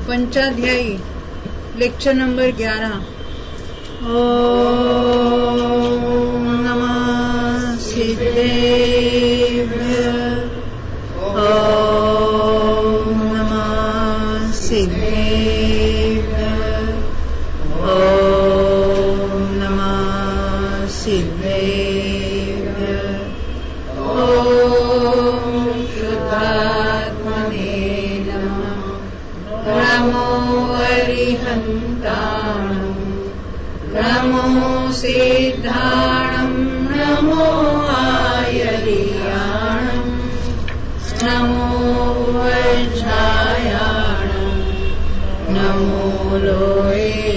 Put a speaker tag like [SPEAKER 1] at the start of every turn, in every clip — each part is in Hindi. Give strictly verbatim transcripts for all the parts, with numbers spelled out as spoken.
[SPEAKER 1] पंचाध्यायी लेक्चर नंबर ग्यारह। ओम नमः सिद्धेभ्यः। ओम नमः सिद्धेभ्यः। ओम नमः सिद्धेभ्यः। ओम शुद्धात्मने नमः। नमो अरिहन्ताणं नमो सिद्धाणं नमो आयर्याणं नमो वज्रायाणं नमो लोये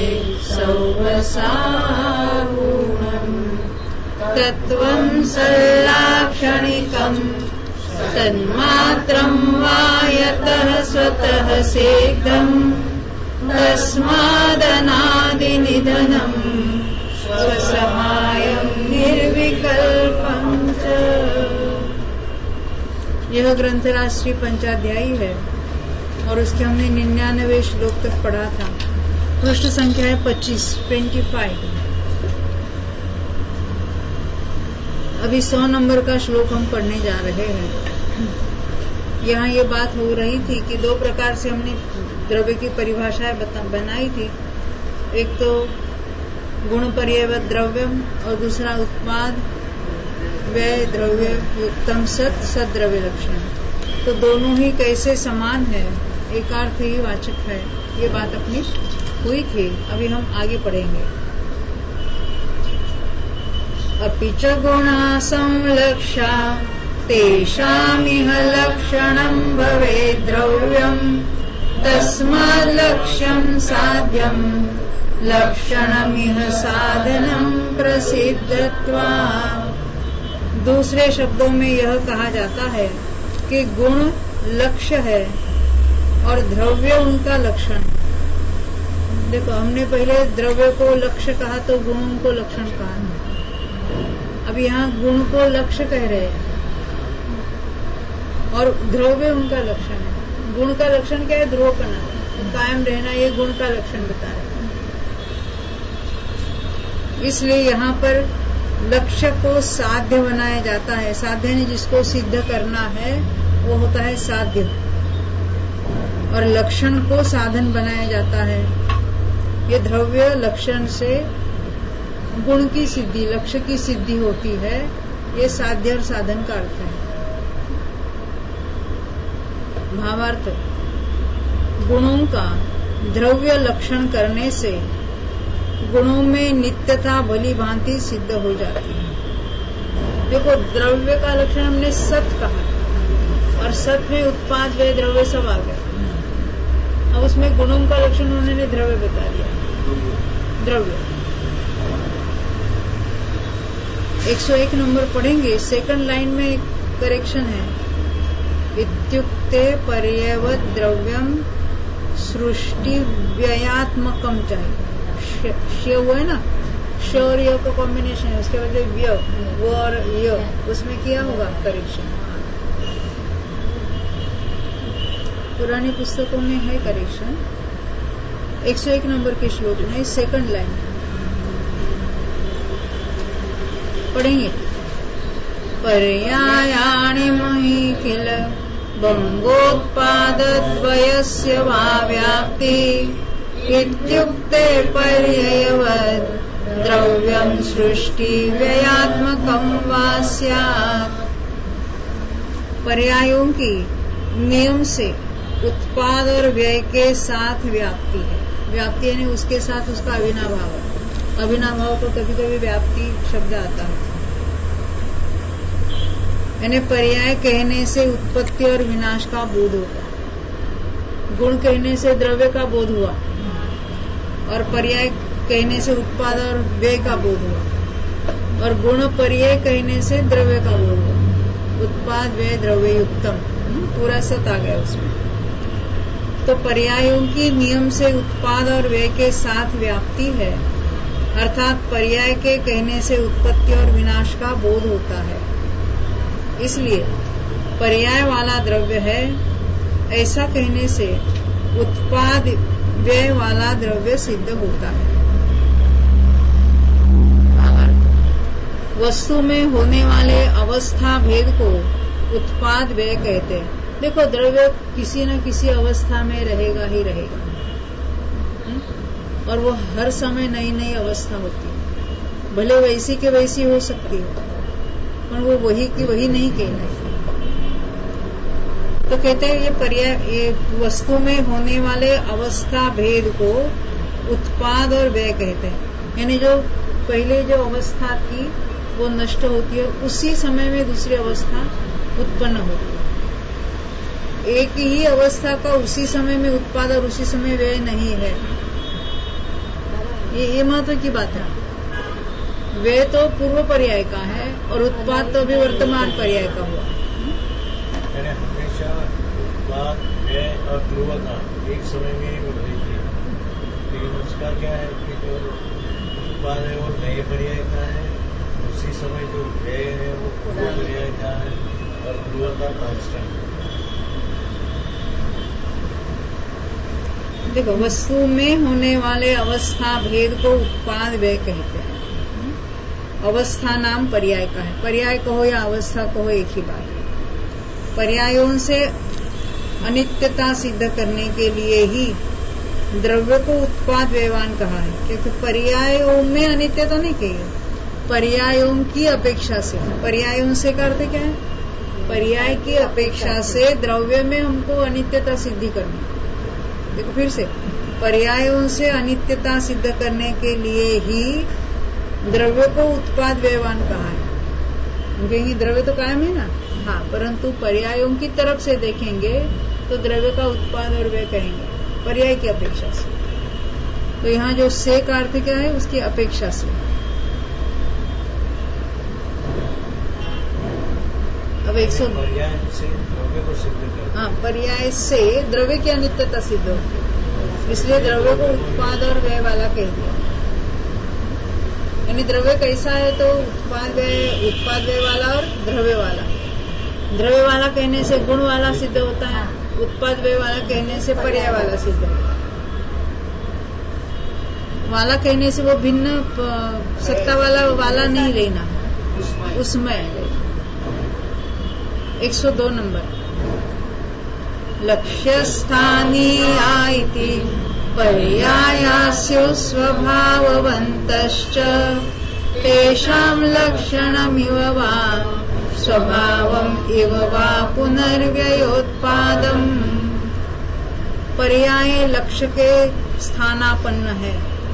[SPEAKER 1] सौवसागुणं तत्त्वं सल्लाक्षणिकं तन्मात्रं वा यतः स्वतः सिद्धं तस्मादनादिनिधनं स्वसहायं निर्विकल्पं च। यह ग्रंथ राष्ट्रीय पंचाध्यायी है और उसके हमने निन्यानवे श्लोक तक पढ़ा था। पृष्ठ संख्या है पच्चीस, ट्वेंटी फाइव। अभी सौ नंबर का श्लोक हम पढ़ने जा रहे हैं। यहाँ ये बात हो रही थी कि दो प्रकार से हमने द्रव्य की परिभाषाएं बनाई थी। एक तो गुण पर्ययवत द्रव्यम और दूसरा उत्पाद व्यय द्रव्य युक्तम सत सद्रव्य लक्षण। तो दोनों ही कैसे समान है, एकार्थ ही वाचक है, ये बात अपनी हुई थी। अभी हम आगे पढ़ेंगे। अपि च गुणा संलक्षा तेषामिह लक्षणं भवेद् द्रव्यम् तस्मात् लक्ष्यं साध्यं लक्षणमिह साधनं प्रसिद्धत्वात्। दूसरे शब्दों में यह कहा जाता है कि गुण लक्ष्य है और द्रव्य उनका लक्षण। देखो, हमने पहले द्रव्य को लक्ष्य कहा तो गुणों को लक्षण कहा। अब यहाँ गुण को लक्ष्य कह रहे हैं और द्रव्य उनका लक्षण है। गुण का लक्षण क्या है? ध्रुवपना, कायम रहना, ये गुण का लक्षण बता रहे हैं। इसलिए यहाँ पर लक्ष्य को साध्य बनाया जाता है। साध्य ने जिसको सिद्ध करना है वो होता है साध्य, और लक्षण को साधन बनाया जाता है। ये द्रव्य लक्षण से गुण की सिद्धि, लक्ष्य की सिद्धि होती है। ये साध्य और साधन का अर्थ है। भावार्थ, गुणों का द्रव्य लक्षण करने से गुणों में नित्यता भली भांति सिद्ध हो जाती है। देखो, द्रव्य का लक्षण हमने सत कहा और सत में उत्पाद वे द्रव्य सब आ गए। अब उसमें गुणों का लक्षण उन्होंने द्रव्य बता दिया। द्रव्य एक सौ एक नंबर पढ़ेंगे। सेकंड लाइन में एक करेक्शन है। इत्युक्ते पर्यवत द्रव्यम सृष्टि व्ययात्मकम चाहिए। श वो है ना, श और य का कॉम्बिनेशन है, उसके बाद व्य, वो और य, उसमें किया होगा करेक्शन। पुरानी पुस्तकों में है करेक्शन। एक सौ एक नंबर के श्लोक में सेकंड लाइन पढ़ेंगे। पर्यायाणि मही किल बंगोत्पादद्वयस्य वा व्याप्ति इत्युक्ते पर्ययवद् द्रव्यं सृष्टि व्ययात्मकं वा स्यात्। पर्यायों की नियम से उत्पाद और व्यय के साथ व्याप्ति है। व्याप्ति यानी उसके साथ उसका अविनाभाव। अविनाभाव को कभी कभी व्याप्ति शब्द आता है। यानी पर्याय कहने से उत्पत्ति और विनाश का बोध होता है। गुण कहने से द्रव्य का बोध हुआ और पर्याय कहने से उत्पाद और व्यय का बोध हुआ, और गुण पर्याय कहने से द्रव्य का बोध हुआ। उत्पाद व्यय द्रव्य युक्तम, पूरा सत आ गया उसमें। तो पर्यायों की नियम से उत्पाद और व्यय के साथ व्याप्ति है, अर्थात पर्याय के कहने से उत्पत्ति और विनाश का बोध होता है। इसलिए पर्याय वाला द्रव्य है, ऐसा कहने से उत्पाद व्यय वाला द्रव्य सिद्ध होता है। वस्तु में होने वाले अवस्था भेद को उत्पाद व्यय कहते हैं। देखो, द्रव्य किसी न किसी अवस्था में रहेगा ही रहेगा, और वो हर समय नई नई अवस्था होती है। भले वैसी के वैसी हो सकती है, पर वो वही की वही नहीं कहलाएगी। तो कहते हैं ये पर्याय, ये वस्तु में होने वाले अवस्था भेद को उत्पाद और व्यय कहते हैं। यानी जो पहले जो अवस्था थी वो नष्ट होती है, और उसी समय में दूसरी अवस्था उत्पन्न होती है। एक ही अवस्था का उसी समय में उत्पाद और उसी समय व्यय नहीं है। ये ये महत्व की बात है। व्यय तो पूर्व पर्याय का है और उत्पाद तो अभी वर्तमान पर्याय का हुआ।
[SPEAKER 2] हमेशा उत्पाद व्यय और ध्रुवता एक समय में ही बढ़ रही थी, लेकिन उसका क्या है कि जो उत्पाद है वो नए पर्याय का है, उसी समय जो व्यय है वो पूर्व पर्याय का है, और ध्रुवता कांस्टेंट है।
[SPEAKER 1] देखो, वस्तु में होने वाले अवस्था भेद को उत्पाद व्यय कहते हैं। अवस्था नाम पर्याय का है। पर्याय कहो या अवस्था कहो एक ही बात है। पर्यायों से अनित्यता सिद्ध करने के लिए ही द्रव्य को उत्पाद व्ययवान कहा है, क्योंकि पर्यायों में अनित्यता नहीं कही, पर्यायों की अपेक्षा से। पर्यायों से का अर्थ क्या है? पर्याय की अपेक्षा से द्रव्य में हमको अनित्यता सिद्धि करनी। देखो फिर से, पर्यायों से अनित्यता सिद्ध करने के लिए ही द्रव्य को उत्पाद व्ययवान कहा है। क्योंकि द्रव्य तो कायम है ना, हाँ, परंतु पर्यायों की तरफ से देखेंगे तो द्रव्य का उत्पाद और व्यय कहेंगे पर्याय की अपेक्षा से। तो यहाँ जो से का अर्थ क्या है? उसकी अपेक्षा से। अब एक सौ
[SPEAKER 2] पर्याय से द्रव्य को सिद्ध करते,
[SPEAKER 1] हाँ, पर्याय से द्रव्य की अनित्यता सिद्ध होती है, इसलिए द्रव्य को उत्पाद और व्यय वाला कह दिया। यानी द्रव्य कैसा है? तो उत्पाद व्यय, उत्पाद व्यय वाला और द्रव्य वाला। द्रव्य वाला कहने से गुण वाला सिद्ध होता है, उत्पाद व्यय वाला कहने से पर्याय वाला सिद्ध होता है। वाला कहने से वो भिन्न सत्ता वाला वाला नहीं लेना, उसमें। एक सौ दो नंबर, लक्ष्य स्थानीया इति पर्यायास्यु स्वभाववन्तश्च तेषां लक्षणमिव वा स्वभावम् इव वा पुनर्व्ययोत्पादम्। पर्याय लक्ष्य के स्थानापन्न है।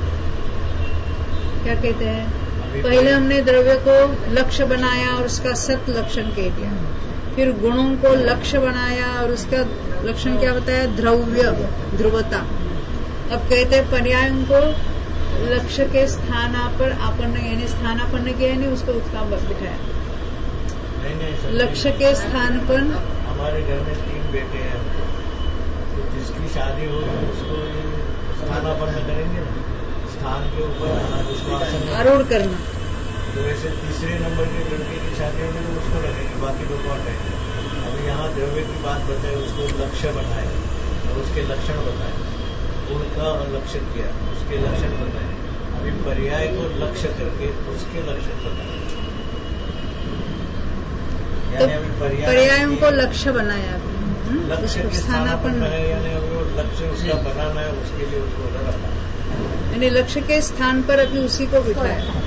[SPEAKER 1] क्या कहते हैं? पहले हमने द्रव्य को लक्ष्य बनाया और उसका सत लक्षण कह दिया, फिर गुणों को लक्ष्य बनाया और उसका लक्षण क्या बताया? द्रव्य, ध्रुवता। अब कहते हैं पर्यायों को लक्ष्य के स्थानापर आपन्न, यानी स्थानापन्न किया, यानी उसको उसका बिठाया। लक्ष्य के स्थान पर
[SPEAKER 2] हमारे घर में तीन बेटे हैं, तो जिसकी शादी होगी उसको स्थानापन्न करेंगे, स्थान के ऊपर
[SPEAKER 1] आरूढ़ करना।
[SPEAKER 2] तो वैसे तीसरे नंबर के लड़के की शादी होगी तो उसको रखेंगे, बाकी लोग कौन रहेंगे? अभी यहाँ द्रव्य की बात बताए, उसको लक्ष्य बनाए और उसके लक्षण बताए, उनका लक्ष्य किया, उसके लक्षण बताए। अभी पर्याय को लक्ष्य करके उसके लक्षण बताए, यानी अभी
[SPEAKER 1] पर्यायों को लक्ष्य बनाया,
[SPEAKER 2] लक्ष्य के स्थानापन्न है, यानी अभी वो लक्ष्य उसका बनाना है, उसके लिए उसको रखा,
[SPEAKER 1] यानी लक्ष्य के स्थान पर अभी उसी को बिठाया।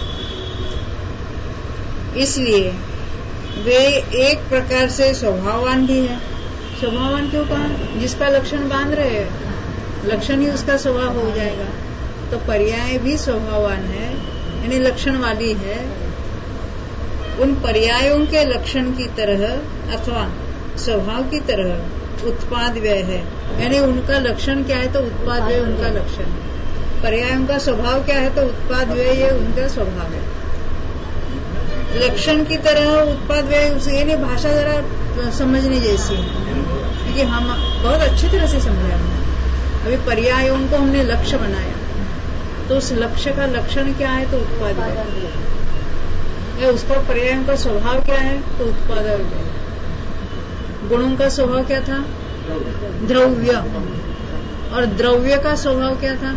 [SPEAKER 1] इसलिए वे एक प्रकार से स्वभाववान भी है। स्वभाववान क्यों कहा? जिसका लक्षण बांध रहे हैं, लक्षण ही उसका स्वभाव हो जाएगा। तो पर्याय भी स्वभाववान है, यानी लक्षण वाली है। उन पर्यायों के लक्षण की तरह अथवा स्वभाव की तरह उत्पाद व्यय है, यानी उनका लक्षण क्या है तो उत्पाद व्यय उनका लक्षण है। पर्यायों का स्वभाव क्या है तो उत्पाद व्यय ये उनका स्वभाव है। लक्षण की तरह उत्पाद व्यय, यानी भाषा जरा समझने जैसी है, क्योंकि हम बहुत अच्छी तरह से समझे हमने। अभी पर्यायों को हमने लक्ष्य बनाया, तो उस लक्ष्य का लक्षण क्या है तो उत्पाद व्यय, उसका पर्यायों का स्वभाव क्या है तो उत्पाद व्यय। गुणों का स्वभाव क्या था? द्रव्य, और द्रव्य का स्वभाव क्या था?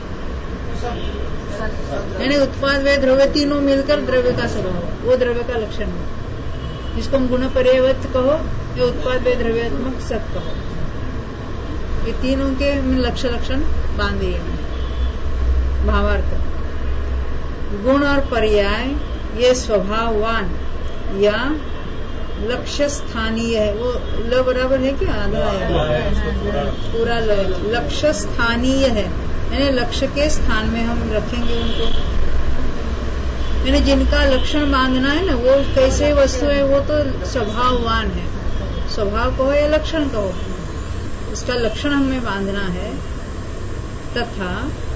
[SPEAKER 1] यानी उत्पाद वे द्रव्य तीनों मिलकर द्रव्य का स्वभाव, वो द्रव्य का लक्षण है, जिसको हम गुण पर्यायवत कहो या उत्पाद वे द्रव्यात्मक सत कहो। ये तीनों के लक्ष्य लक्षण बांध दिए हैं। भावार्थ, गुण और पर्याय ये स्वभाववान या लक्ष्य स्थानीय है। वो ल बराबर है क्या? आधा है पूरा ल। लक्ष्य स्थानीय है यानी लक्ष्य के स्थान में हम रखेंगे उनको। यानी जिनका लक्षण बांधना है ना, वो कैसे वस्तु है, वो तो स्वभाववान है। स्वभाव कहो या लक्षण कहो, उसका लक्षण हमें बांधना है। तथा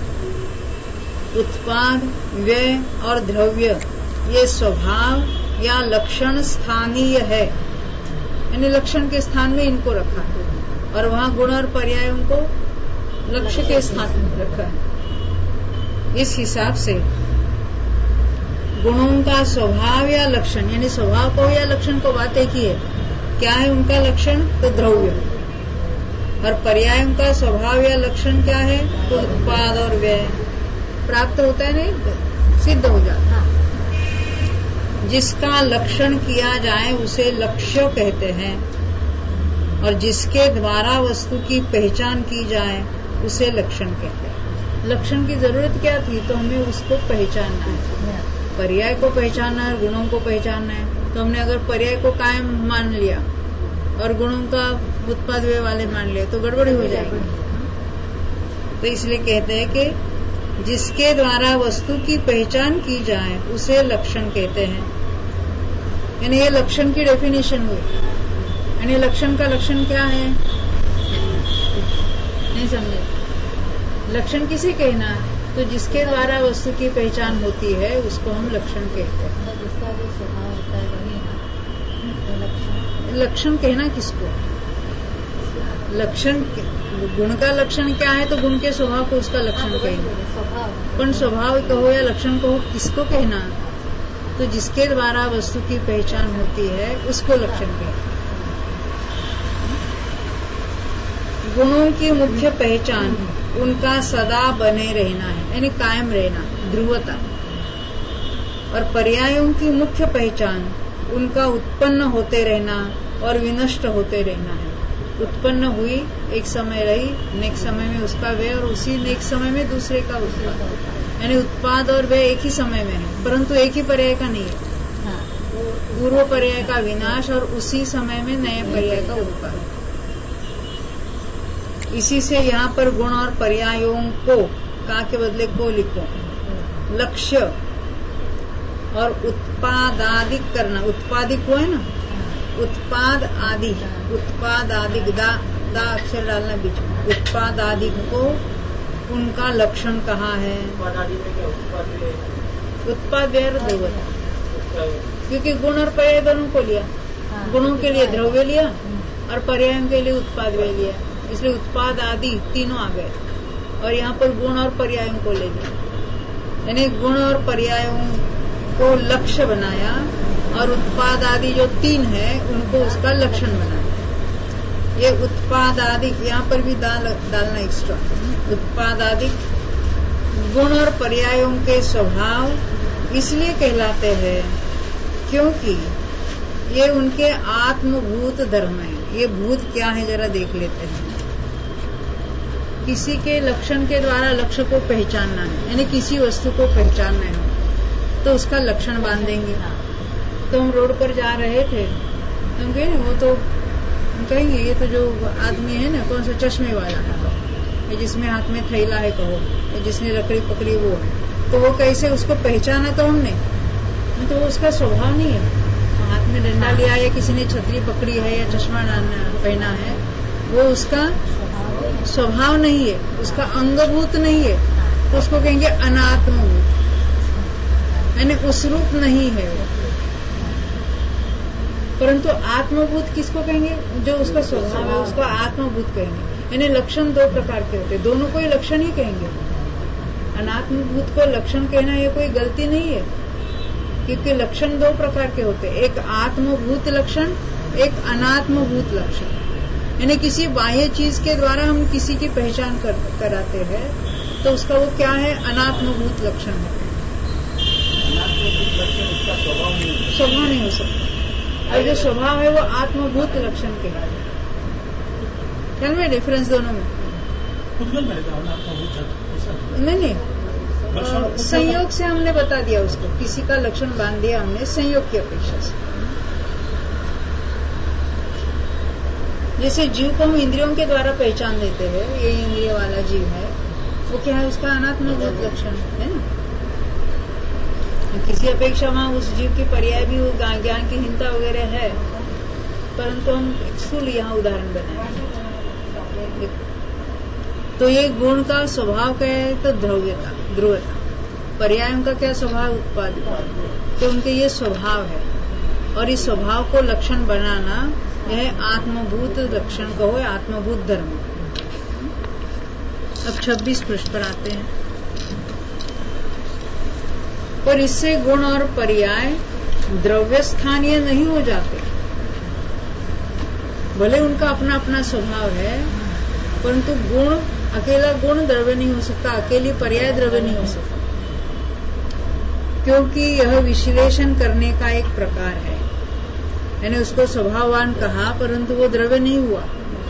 [SPEAKER 1] उत्पाद, व्यय और द्रव्य ये स्वभाव या लक्षण स्थानीय है, यानी लक्षण के स्थान में इनको रखा है, और वहाँ गुण और पर्यायों को लक्ष्य के स्थान में रखा है। इस हिसाब से गुणों का स्वभाव या लक्षण, यानी स्वभाव को या लक्षण को बात एक ही है। क्या है उनका लक्षण? तो द्रव्य। और पर्यायों का स्वभाव या लक्षण क्या है? तो उत्पाद और व्यय। प्राप्त होता है नहीं, सिद्ध हो जाता है। जिसका लक्षण किया जाए उसे लक्ष्य कहते हैं, और जिसके द्वारा वस्तु की पहचान की जाए उसे लक्षण कहते हैं। लक्षण की जरूरत क्या थी? तो हमें उसको पहचानना है, पर्याय को पहचानना है, गुणों को पहचानना है। तो हमने अगर पर्याय को कायम मान लिया और गुणों का उत्पाद व्यय वाले मान लिया तो गड़बड़ी हो जाएगी। तो इसलिए कहते हैं कि जिसके द्वारा वस्तु की पहचान की जाए उसे लक्षण कहते हैं। यानी ये लक्षण की डेफिनेशन हुई। यानी लक्षण का लक्षण क्या है? नहीं समझे? लक्षण किसे कहना है? तो जिसके द्वारा वस्तु की पहचान होती है उसको हम लक्षण कहते हैं।
[SPEAKER 3] जिसका जो स्वभाव होता है वही ना लक्षण।
[SPEAKER 1] लक्षण कहना किसको? लक्षण गुण का लक्षण क्या है? तो गुण के स्वभाव को उसका लक्षण कहेंगे। पण स्वभाव कहो या लक्षण कहो, किसको कहना? तो जिसके द्वारा वस्तु की पहचान होती है उसको लक्षण कहते हैं। गुणों की मुख्य पहचान उनका सदा बने रहना है, यानी कायम रहना, ध्रुवता। और पर्यायों की मुख्य पहचान उनका उत्पन्न होते रहना और विनष्ट होते रहना है। उत्पन्न हुई, एक समय रही, नेक्स्ट समय में उसका व्यय, और उसी नेक्स्ट समय में दूसरे का उत्पाद। यानी उत्पाद और व्यय एक ही समय में है, परंतु एक ही पर्याय का नहीं है। पूर्व पर्याय का विनाश और उसी समय में नए पर्याय का उत्पाद। इसी से यहाँ पर गुण और पर्यायों को का के बदले को लिखो। लक्ष्य और उत्पादादिक करना, उत्पादिक हो है ना, उत्पाद आदि, उत्पाद आदिक, दा दा अक्षर डालना बीच में। उत्पाद आदिक को उनका लक्षण कहाँ है? उत्पाद व्यय द्रव्यता, क्योंकि गुण और पर्याय दोनों को लिया। गुणों के लिए द्रव्य लिया और पर्यायों के लिए उत्पाद व्यय लिया, इसलिए उत्पाद आदि तीनों आ गए। और यहाँ पर गुण और पर्यायों को ले लिया, यानी गुण और पर्यायों को लक्ष्य बनाया, और उत्पाद आदि जो तीन है उनको उसका लक्षण बनाया। ये उत्पाद आदि यहाँ पर भी डाल डालना एक्स्ट्रा। उत्पाद आदि गुण और पर्यायों के स्वभाव इसलिए कहलाते हैं क्योंकि ये उनके आत्मभूत धर्म है। ये भूत क्या है जरा देख लेते हैं। किसी के लक्षण के द्वारा लक्ष्य को पहचानना है, यानी किसी वस्तु को पहचानना है तो उसका लक्षण बांधेंगे। तो हम रोड पर जा रहे थे, हम कहेंगे वो तो हम कहेंगे ये तो जो आदमी है ना, कौन सा चश्मे वाला है, जिसमें हाथ में थैला है कहो, जिसने लकड़ी पकड़ी वो है। तो वो कैसे उसको पहचाना? तो हमने तो वो उसका स्वभाव नहीं है। हाथ में डंडा लिया या किसी ने छतरी पकड़ी है या चश्मा पहना है, वो उसका स्वभाव नहीं है, उसका अंगभूत नहीं है, तो उसको कहेंगे अनात्मभूत, यानी उस रूप नहीं है वो। परंतु आत्मभूत किसको कहेंगे? जो उसका स्वभाव है उसको आत्मभूत कहेंगे। यानी लक्षण दो प्रकार के होते हैं, दोनों को ही लक्षण ही कहेंगे। अनात्मभूत को लक्षण कहना ये कोई गलती नहीं है, क्योंकि लक्षण दो प्रकार के होते हैं, एक आत्मभूत लक्षण, एक अनात्मभूत लक्षण। यानी किसी बाह्य चीज के द्वारा हम किसी की पहचान कर, कराते हैं तो उसका वो क्या है, अनात्मभूत लक्षण है।
[SPEAKER 2] अनात्मभूत लक्षण उसका स्वभाव नहीं है।
[SPEAKER 1] स्वभाव नहीं हो सकता, और जो स्वभाव है वो आत्मभूत लक्षण के है। क्या में डिफरेंस दोनों में? नहीं नहीं, संयोग से हमने बता दिया उसको, किसी का लक्षण बांध दिया हमने संयोग की अपेक्षा से। जैसे जीव को हम इंद्रियों के द्वारा पहचान देते हैं, ये इंद्रिय वाला जीव है, वो क्या है, उसका अनात्मभूत लक्षण है ना। किसी अपेक्षा वहाँ उस जीव की पर्याय भी ज्ञान की हीनता वगैरह है, परंतु हम स्थूल यहाँ उदाहरण बनाए। तो ये गुण का स्वभाव क्या है, तो ध्रुवता ध्रुवता। पर्याय उनका क्या स्वभाव, उत्पाद। तो उनके ये स्वभाव है, और इस स्वभाव को लक्षण बनाना यह आत्मभूत लक्षण कहो, आत्मभूत धर्म। अब छब्बीस पृष्ठ पर आते हैं। पर इससे गुण और पर्याय द्रव्य स्थानीय नहीं हो जाते। भले उनका अपना अपना स्वभाव है, परंतु गुण, अकेला गुण द्रव्य नहीं हो सकता, अकेली पर्याय द्रव्य नहीं हो सकता, क्योंकि यह विश्लेषण करने का एक प्रकार है। यानी उसको स्वभाववान कहा, परंतु वो द्रव्य नहीं हुआ।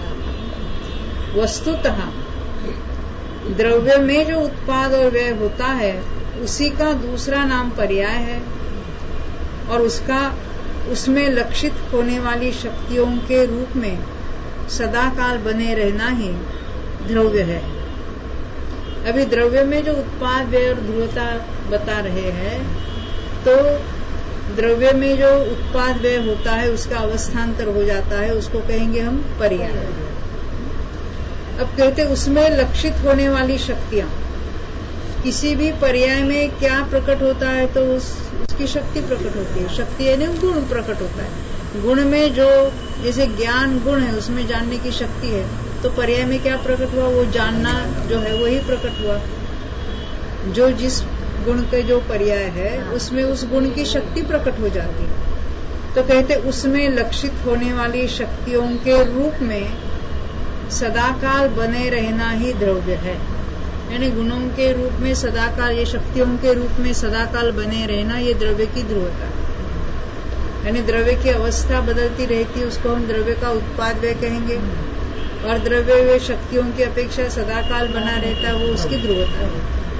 [SPEAKER 1] वस्तुतः द्रव्य में जो उत्पाद और व्यय होता है उसी का दूसरा नाम पर्याय है, और उसका उसमें लक्षित होने वाली शक्तियों के रूप में सदाकाल बने रहना ही द्रव्य है। अभी द्रव्य में जो उत्पाद व्यय और ध्रुवता बता रहे हैं, तो द्रव्य में जो उत्पाद व्यय होता है उसका अवस्थान्तर हो जाता है, उसको कहेंगे हम पर्याय। अब कहते उसमें लक्षित होने वाली शक्तियां, किसी भी पर्याय में क्या प्रकट होता है, तो उस, उसकी शक्ति प्रकट होती है। शक्ति यानी गुण प्रकट होता है। गुण में जो, जैसे ज्ञान गुण है, उसमें जानने की शक्ति है, तो पर्याय में क्या प्रकट हुआ, वो जानना जो है वही प्रकट हुआ। जो जिस गुण के जो पर्याय है उसमें उस गुण की शक्ति प्रकट हो जाती है। तो कहते उसमें लक्षित होने वाली शक्तियों के रूप में सदाकाल बने रहना ही द्रव्य है। यानी गुणों के रूप में सदाकाल, ये शक्तियों के रूप में सदाकाल बने रहना, ये द्रव्य की ध्रुवता है। यानी द्रव्य की अवस्था बदलती रहती है, उसको हम द्रव्य का उत्पाद व्यय कहेंगे, और द्रव्य वे शक्तियों की अपेक्षा सदाकाल बना रहता है, वो उसकी ध्रुवता है।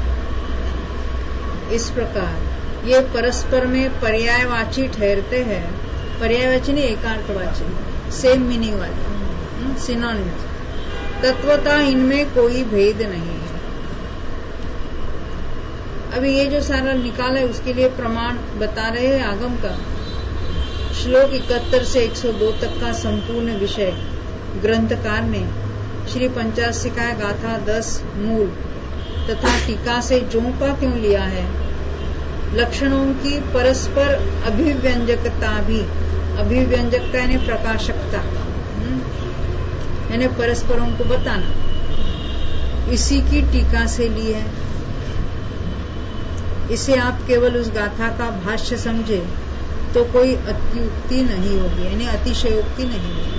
[SPEAKER 1] इस प्रकार ये परस्पर में पर्यायवाची ठहरते हैं। पर्यायवाची नहीं, एकार्थवाची, सेम मीनिंग वाले, सिनोनिम्स। तत्वता इनमें कोई भेद नहीं है। अभी ये जो सारा निकाला है उसके लिए प्रमाण बता रहे हैं आगम का। श्लोक इकहत्तर से एक सौ दो तक का संपूर्ण विषय ग्रंथकार ने श्री पंचाशिका गाथा दस मूल तथा टीका से ज्यों का त्यों लिया है। लक्षणों की परस्पर अभिव्यंजकता भी, अभिव्यंजकता यानी प्रकाशकता, यानी परस्परों को बताना, इसी की टीका से ली है। इसे आप केवल उस गाथा का भाष्य समझे तो कोई अत्युक्ति नहीं होगी, यानी अतिशयोक्ति नहीं होगी।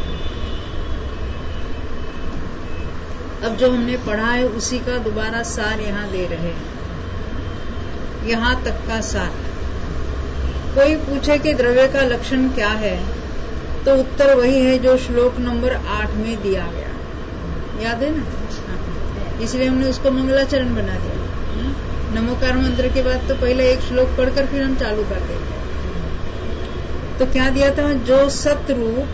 [SPEAKER 1] अब जो हमने पढ़ा है उसी का दोबारा सार यहाँ दे रहे हैं, यहाँ तक का सार। कोई पूछे कि द्रव्य का लक्षण क्या है, तो उत्तर वही है जो श्लोक नंबर आठ में दिया गया, याद है ना। इसलिए हमने उसको मंगलाचरण बना दिया। नमोकार मंत्र के बाद तो पहले एक श्लोक पढ़कर फिर हम चालू कर देते। तो क्या दिया था, जो सतरूप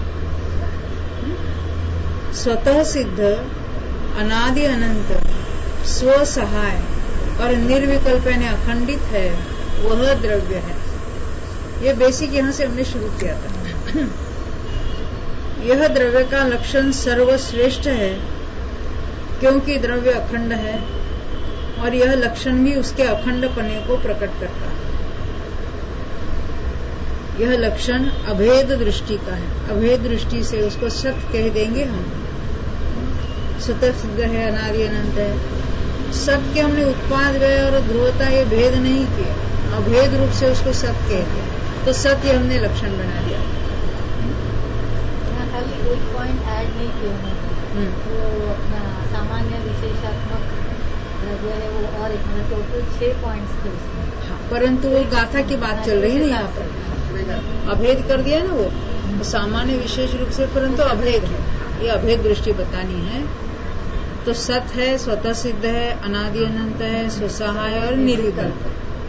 [SPEAKER 1] स्वतः सिद्ध अनादि अनंत स्वसहाय और निर्विकल्प यानी अखंडित है, वह द्रव्य है। ये बेसिक यहाँ से हमने शुरू किया था। यह द्रव्य का लक्षण सर्वश्रेष्ठ है, क्योंकि द्रव्य अखंड है, और यह लक्षण भी उसके अखंड पने को प्रकट करता है। यह लक्षण अभेद दृष्टि का है। अभेद दृष्टि से उसको सत कह देंगे हम। स्वतः सिद्ध है, अनादि अनंत है। सत्य हमने उत्पाद व्यय और ध्रुवता ये भेद नहीं किया, अभेद रूप से उसको सत्य कहते हैं। तो सत्य हमने लक्षण बना दिया।
[SPEAKER 3] खाली एक पॉइंट ऐड नहीं किया उन्होंने, वो अपना सामान्य विशेषात्मक द्रव्य है वो और एक मतलब टोटल छह पॉइंट्स थे उसमें।
[SPEAKER 1] हाँ, परंतु वो गाथा की बात चल रही है ना, यहाँ पर अभेद कर दिया ना, वो सामान्य विशेष रूप से, परंतु अभेद है, ये अभेद दृष्टि बतानी है। तो सत है, स्वतः सिद्ध है, अनादि अनंत है, स्वसहाय और निर्विकल्प,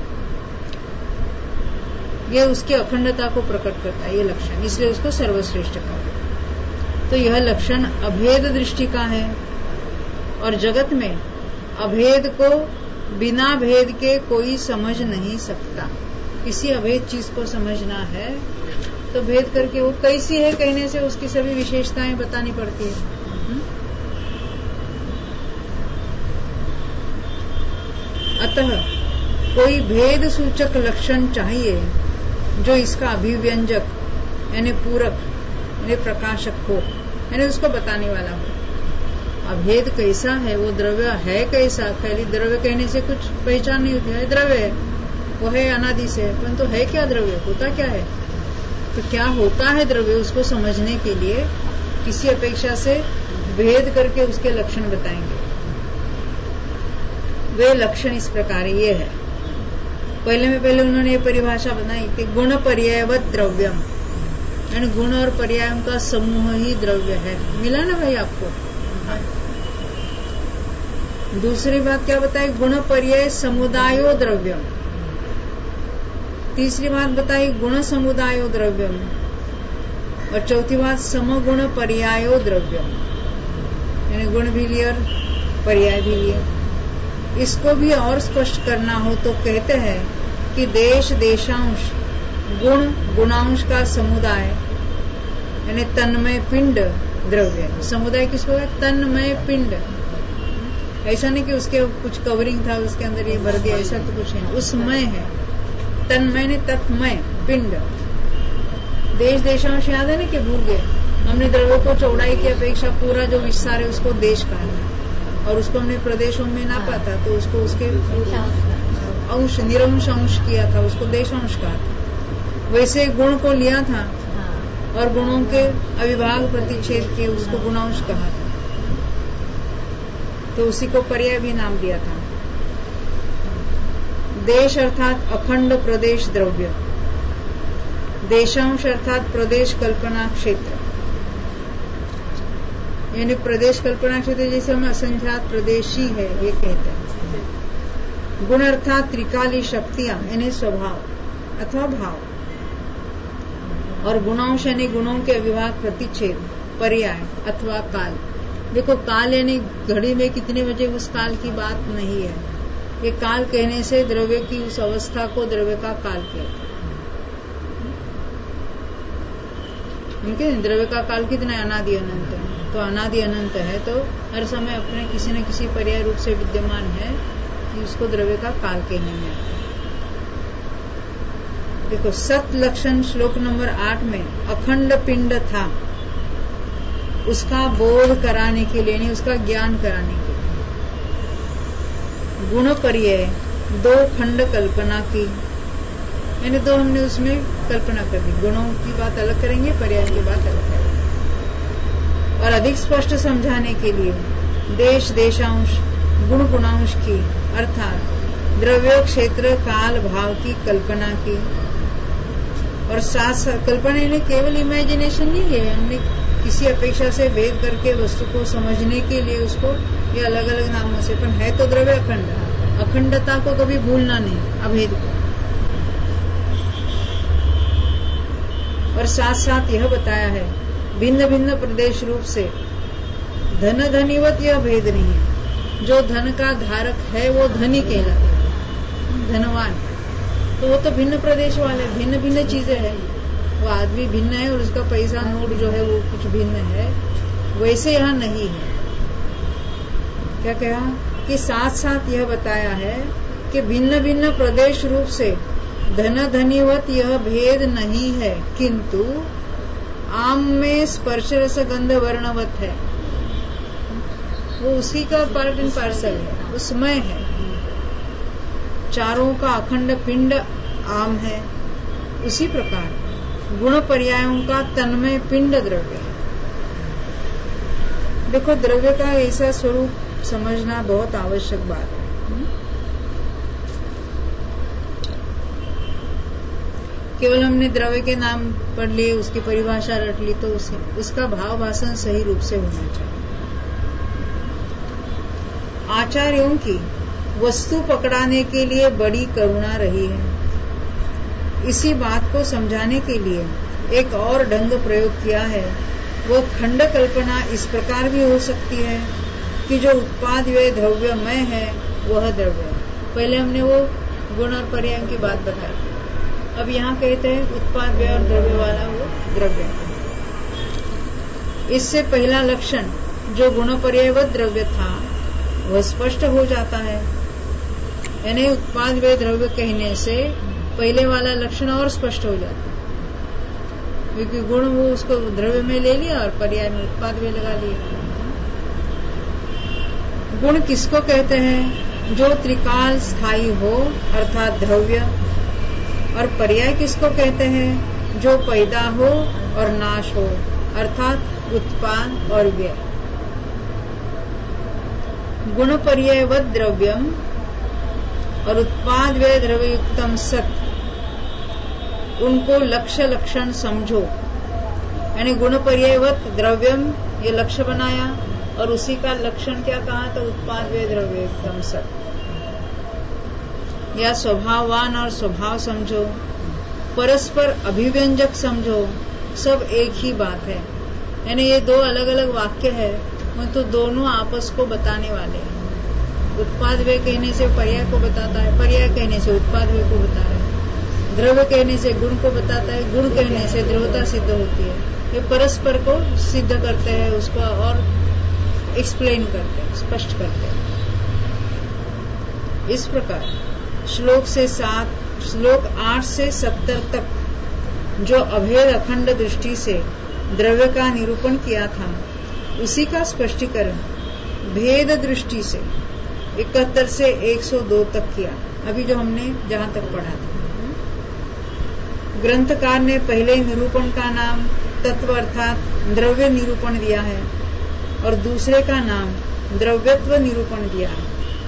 [SPEAKER 1] ये उसकी अखंडता को प्रकट करता है, ये लक्षण, इसलिए उसको सर्वश्रेष्ठ कहा। तो यह लक्षण अभेद दृष्टि का है, और जगत में अभेद को बिना भेद के कोई समझ नहीं सकता। किसी अभेद चीज को समझना है तो भेद करके वो कैसी है कहने से उसकी सभी विशेषताएं बतानी पड़ती है। अतः कोई भेद सूचक लक्षण चाहिए जो इसका अभिव्यंजक यानी पूरक यानी प्रकाशक हो, यानी उसको बताने वाला हो। अभेद कैसा है, वो द्रव्य है कैसा, खाली द्रव्य कहने से कुछ पहचान नहीं होती है। द्रव्य है, वो है अनादि से, परंतु है क्या द्रव्य, होता क्या है, तो क्या होता है द्रव्य, उसको समझने के लिए किसी अपेक्षा से भेद करके उसके लक्षण बताएंगे। वे लक्षण इस प्रकार ये है। पहले में पहले उन्होंने ये परिभाषा बनाई कि गुण पर्यायवत द्रव्यम, यानी गुण और पर्यायों का समूह ही द्रव्य है। मिला ना भाई आपको? दूसरी बात क्या बताई, गुण पर्याय समुदायो द्रव्यम। तीसरी बात बताई गुण समुदायो द्रव्यम, और चौथी बात समगुण पर्यायो द्रव्यम, यानी गुण भी लिए और पर्याय भी लिए। इसको भी और स्पष्ट करना हो तो कहते हैं कि देश देशांश गुण गुणांश का समुदाय यानी तन्मय पिंड द्रव्य। समुदाय किसको है? तन्मय पिंड। ऐसा नहीं कि उसके कुछ कवरिंग था उसके अंदर ये भर दिया, ऐसा तो कुछ नहीं, उसमय है। तन्मय ने तत्मय पिंड। देश देशांश याद है ना कि भूल गए हमने द्रव्य को चौड़ाई की अपेक्षा पूरा जो विस्तार है उसको देश कहा है, और उसको हमने प्रदेशों में नापा था तो उसको उसके अंश निरंश अंश किया था, उसको देशांश कहा। वैसे गुण को लिया था और गुणों के अविभाग प्रतिच्छेद किए, उसको गुणांश कहा था, तो उसी को पर्याय भी नाम दिया था। देश अर्थात अखंड प्रदेश द्रव्य, देशांश अर्थात प्रदेश कल्पना क्षेत्र, यानी प्रदेश कल्पना क्षेत्र जैसे हम असंख्यात प्रदेशी है ये कहते हैं। गुण अर्थात त्रिकाली शक्तियां यानी स्वभाव अथवा भाव, और गुणांश यानी गुणों के अविभाग प्रतिच्छेद पर्याय अथवा काल। देखो काल यानी घड़ी में कितने बजे उस काल की बात नहीं है, ये काल कहने से द्रव्य की उस अवस्था को द्रव्य का काल कहते हैं। द्रव्य का काल कितना है? अनादि अनंत है। तो अनादि अनंत है तो हर समय अपने किसी न किसी पर्याय रूप से विद्यमान है कि उसको द्रव्य का काल कहने में आता है। देखो सत लक्षण श्लोक नंबर आठ में अखंड पिंड था, उसका बोध कराने के लिए, नहीं उसका ज्ञान कराने के लिए। गुण पर्याय दो खंड कल्पना की, यानी दो हमने उसमें कल्पना कर दी। गुणों की बात अलग करेंगे, पर्याय की बात अलग करेंगे। और अधिक स्पष्ट समझाने के लिए देश देशांश गुण गुणांश की अर्थात द्रव्य क्षेत्र काल भाव की कल्पना की। और साथ साथ कल्पना यानी केवल इमेजिनेशन नहीं है, हमने किसी अपेक्षा से भेद करके वस्तु को समझने के लिए उसको ये अलग अलग नामों से, पर है तो द्रव्य अखंड। अखंडता को कभी भूलना नहीं, अभेद को। और साथ साथ यह बताया है भिन्न भिन्न प्रदेश रूप से धन धनीवत यह भेद नहीं है। जो धन का धारक है वो धनी कहलाता है, धनवान। तो वो तो भिन्न प्रदेश वाले, भिन्न भिन्न चीजें हैं। वो आदमी भिन्न है और उसका पैसा नोट जो है वो कुछ भिन्न है, वैसे यहाँ नहीं है। क्या कहा कि साथ साथ यह बताया है कि भिन्न भिन्न प्रदेश रूप से धन धनीवत यह भेद नहीं है, किंतु आम में स्पर्श रस गंध वर्णवत है। वो उसी का पार्ट एंड पार्सल है, उसमय है। चारों का अखंड पिंड आम है, उसी प्रकार गुण पर्यायों का तन्मय पिंड द्रव्य है। देखो, द्रव्य का ऐसा स्वरूप समझना बहुत आवश्यक बात है। केवल हमने द्रव्य के नाम पढ़ लिए, उसकी परिभाषा रट ली, तो उसे उसका भाव भाषण सही रूप से होना चाहिए। आचार्यों की वस्तु पकड़ाने के लिए बड़ी करुणा रही है। इसी बात को समझाने के लिए एक और ढंग प्रयोग किया है। वह खंड कल्पना इस प्रकार भी हो सकती है कि जो उत्पाद वे द्रव्यमय है वह द्रव्य है। पहले हमने वो गुण और पर्याय की बात बताई, अब यहाँ कहते हैं उत्पाद वे और द्रव्य वाला वो द्रव्य। इससे पहला लक्षण जो गुण पर्यायवत द्रव्य था वह स्पष्ट हो जाता है। यानी उत्पाद वे द्रव्य कहने से पहले वाला लक्षण और स्पष्ट हो जाता है, क्योंकि गुण वो उसको द्रव्य में ले लिया और पर्याय में उत्पाद वे लगा लिया। गुण किसको कहते हैं? जो त्रिकाल स्थायी हो अर्थात द्रव्य। और पर्याय किसको कहते हैं? जो पैदा हो और नाश हो अर्थात उत्पाद और व्यय। गुण पर्यायवत द्रव्यम और उत्पाद व्यय द्रव्ययुक्तम सत, उनको लक्ष्य लक्षण समझो। यानी गुण पर्यायवत द्रव्यम ये लक्ष्य बनाया और उसी का लक्षण क्या कहा? तो उत्पाद व्यय द्रव्ययुक्तम सत। या स्वभाववान और स्वभाव समझो, परस्पर अभिव्यंजक समझो, सब एक ही बात है। यानी ये दो अलग अलग वाक्य है, तो दोनों आपस को बताने वाले हैं। उत्पाद व्यय कहने से पर्याय को बताता है, पर्याय कहने से उत्पाद व्यय को बता रहा है, द्रव्य कहने से गुण को बताता है, गुण कहने से द्रव्यता सिद्ध होती है। ये परस्पर को सिद्ध करते हैं, उसको और एक्सप्लेन करते हैं, स्पष्ट करते हैं। इस प्रकार श्लोक से सात श्लोक आठ से सत्तर तक जो अभेद अखंड दृष्टि से द्रव्य का निरूपण किया था, उसी का स्पष्टीकरण भेद दृष्टि से इकहत्तर से एक सौ दो तक किया। अभी जो हमने जहां तक पढ़ा था, ग्रंथकार ने पहले निरूपण का नाम तत्व अर्थात द्रव्य निरूपण दिया है और दूसरे का नाम द्रव्यत्व निरूपण दिया है।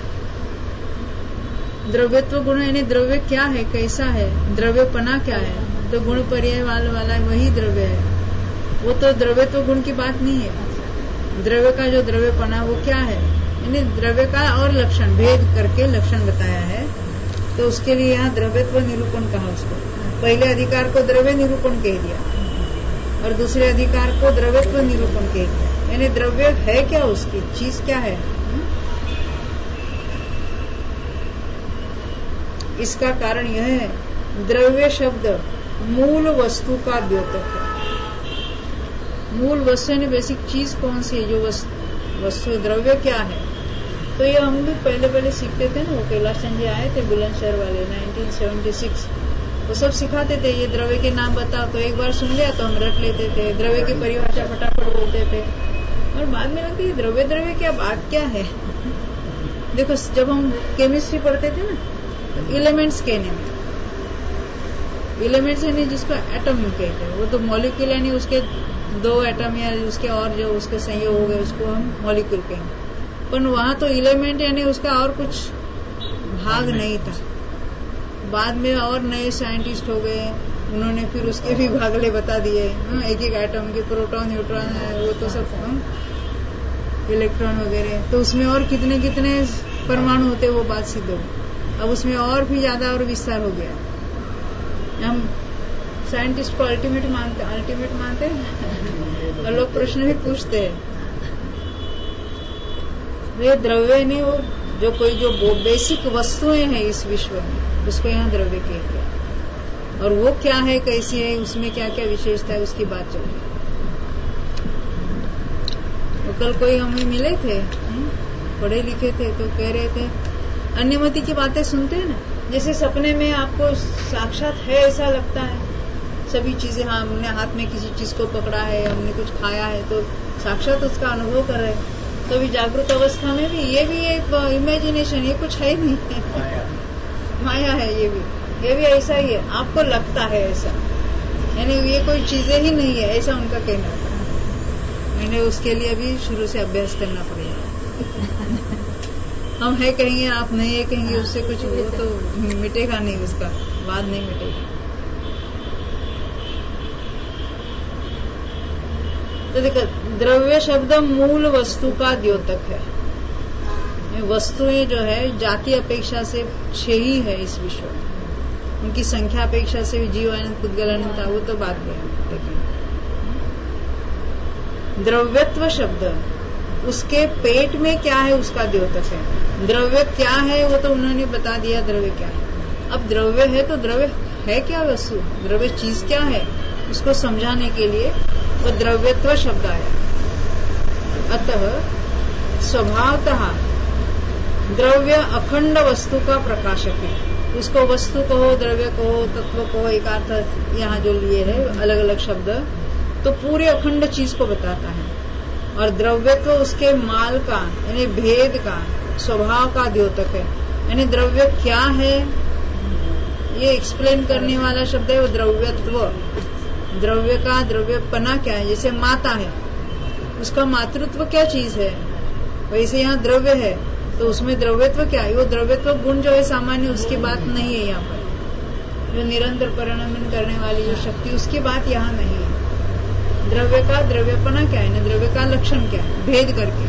[SPEAKER 1] द्रव्यत्व गुण यानी द्रव्य क्या है, कैसा है, द्रव्यपना क्या है, तो गुण पर्याय वाला वाला वही द्रव्य है। वो तो द्रव्यत्व गुण की बात नहीं है। द्रव्य का जो द्रव्यपना वो क्या है, यानी द्रव्य का और लक्षण भेद करके लक्षण बताया है, तो उसके लिए यहाँ द्रव्यत्व निरूपण कहा उसको। पहले अधिकार को द्रव्य निरूपण कह दिया और दूसरे अधिकार को द्रव्यत्व निरूपण कह दिया। यानी द्रव्य है क्या, उसकी चीज क्या है। इसका कारण यह है, द्रव्य शब्द मूल वस्तु का द्योतक है। मूल वस्तु यानी बेसिक चीज कौन सी है, जो वस्तु, वस्तु द्रव्य क्या है। तो ये हम भी पहले पहले सीखते थे ना, वो कैलाश चंद जी आए थे बुलंदशहर वाले उन्नीस सौ छिहत्तर, वो सब सिखाते थे। ये द्रव्य के नाम बताओ, तो एक बार सुन लिया तो हम रट लेते थे, द्रव्य की परिभाषा फटाफट बोलते थे और बाद में लगती है द्रव्य द्रव्य क्या बात क्या है। देखो जब हम केमिस्ट्री पढ़ते थे ना, एलिमेंट्स कहने में, एलिमेंट्स यानी जिसको एटम कहते हैं, वो तो मॉलिक्यूल यानी उसके दो एटम या उसके और जो उसके संयोग हो गए उसको हम मॉलिक्यूल कहेंगे। पर वहां तो एलिमेंट यानी उसका और कुछ भाग नहीं था। बाद में और नए साइंटिस्ट हो गए, उन्होंने फिर उसके भी भागले बता दिए, एक एक एटम के प्रोटॉन न्यूट्रॉन है, वो तो सब इलेक्ट्रॉन वगैरह, तो उसमें और कितने कितने परमाणु होते वो बात सिद्ध हो। अब उसमें और भी ज्यादा और विस्तार हो गया। हम साइंटिस्ट को अल्टीमेट मानते अल्टीमेट मानते हैं और लोग प्रश्न भी पूछते हैं। ये द्रव्य नहीं, वो जो कोई जो बेसिक वस्तुएं हैं इस विश्व में, उसको यहाँ द्रव्य कहते हैं। और वो क्या है, कैसी है, उसमें क्या क्या विशेषता है, उसकी बात चल रही है। कल कोई हमें मिले थे, पढ़े लिखे थे, तो कह रहे थे अन्यमति की बातें सुनते हैं ना, जैसे सपने में आपको साक्षात है ऐसा लगता है सभी चीजें। हाँ, हमने हाथ में किसी चीज को पकड़ा है, हमने कुछ खाया है, तो साक्षात उसका अनुभव कर रहे हैं। तो भी जागृत अवस्था में भी ये भी एक इमेजिनेशन, ये कुछ है नहीं है, माया है। ये भी ये भी ऐसा ही है, आपको लगता है ऐसा, यानी ये कोई चीजें ही नहीं है, ऐसा उनका कहना था। मैंने उसके लिए भी शुरू से अभ्यास करना पड़ेगा। हम है कहेंगे, आप नहीं है कहेंगे, उससे कुछ वो तो मिटेगा नहीं, उसका बाद नहीं मिटेगा। तो देखो, द्रव्य शब्द मूल वस्तु का द्योतक है। वस्तुएं जो है जाति अपेक्षा से छह ही है इस विश्व में, उनकी संख्या अपेक्षा से जीव अनंत पुद्गल अनंत वो तो बात है। लेकिन द्रव्यत्व शब्द उसके पेट में क्या है उसका द्योतक है। द्रव्य क्या है वो तो उन्होंने बता दिया, द्रव्य क्या है। अब द्रव्य है तो द्रव्य है क्या वस्तु, द्रव्य चीज क्या है, उसको समझाने के लिए वो द्रव्यत्व शब्द आया। अतः स्वभावतः द्रव्य अखंड वस्तु का प्रकाशक है। उसको वस्तु कहो, द्रव्य कहो, तत्व कहो, एक अर्थ यहाँ जो लिए है अलग अलग शब्द, तो पूरे अखंड चीज को बताता है। और द्रव्यत्व उसके माल का यानी भेद का स्वभाव का द्योतक है। यानी द्रव्य क्या है ये एक्सप्लेन करने वाला शब्द है वो द्रव्यत्व। द्रव्य का द्रव्यपना क्या है, जैसे माता है उसका मातृत्व क्या चीज है, वैसे यहाँ द्रव्य है तो उसमें द्रव्यत्व क्या है। वो द्रव्यत्व गुण जो है सामान्य उसकी बात नहीं है यहाँ पर, जो निरंतर परिणमन करने वाली जो शक्ति उसकी बात यहाँ नहीं है। द्रव्य का द्रव्यपना क्या है, न द्रव्य का लक्षण क्या है, भेद करके।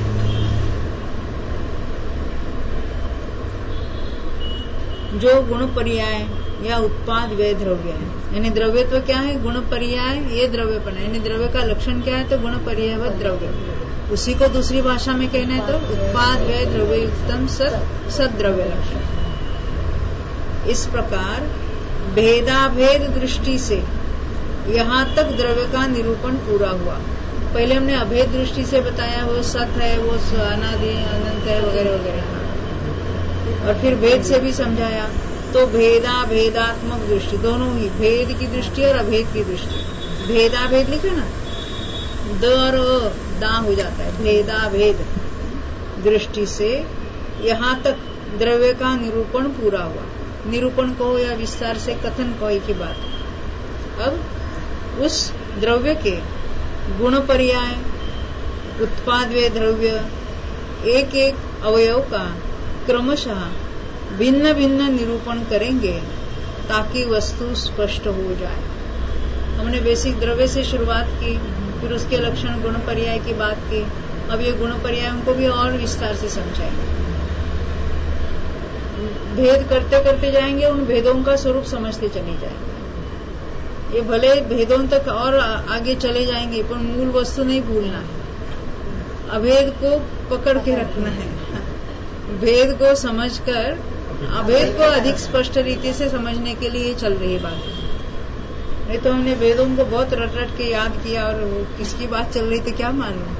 [SPEAKER 1] जो गुण पर्याय या उत्पाद वे द्रव्य है, यानी द्रव्यत्व क्या है, गुण पर्याय ये द्रव्यपना, यानी द्रव्य का लक्षण क्या है तो गुण पर्याय व द्रव्य। उसी को दूसरी भाषा में कहना है तो उत्पाद वे द्रव्य युक्तम सद सद्रव्य लक्षण। इस प्रकार भेदाभेद दृष्टि से यहाँ तक द्रव्य का निरूपण पूरा हुआ। पहले हमने अभेद दृष्टि से बताया वो सत है, वो अनादि अनंत है वगैरह वगैरह, और फिर भेद से भी समझाया। तो भेदा भेदात्मक दृष्टि दोनों ही, भेद की दृष्टि और अभेद की दृष्टि। भेदाभेद लिखे ना, द और दा हो जाता है, भेदाभेद दृष्टि से यहाँ तक द्रव्य का निरूपण पूरा हुआ। निरूपण कहो या विस्तार से कथन कहो की बात। अब उस द्रव्य के गुण पर्याय उत्पाद वे द्रव्य एक एक अवयव का क्रमशः भिन्न भिन्न निरूपण करेंगे ताकि वस्तु स्पष्ट हो जाए। हमने बेसिक द्रव्य से शुरुआत की, फिर उसके लक्षण गुण पर्याय की बात की। अब ये गुण पर्यायों को भी और विस्तार से समझाएंगे। भेद करते करते जाएंगे, उन भेदों का स्वरूप समझते चले जाएंगे। ये भले भेदों तक और आगे चले जाएंगे पर मूल वस्तु नहीं भूलना है, अभेद को पकड़ के रखना है। भेद को समझकर अभेद को अधिक स्पष्ट रीति से समझने के लिए चल रही बात। नहीं तो हमने वेदों को बहुत रट रट के याद किया और किसकी बात चल रही थी क्या मालूम।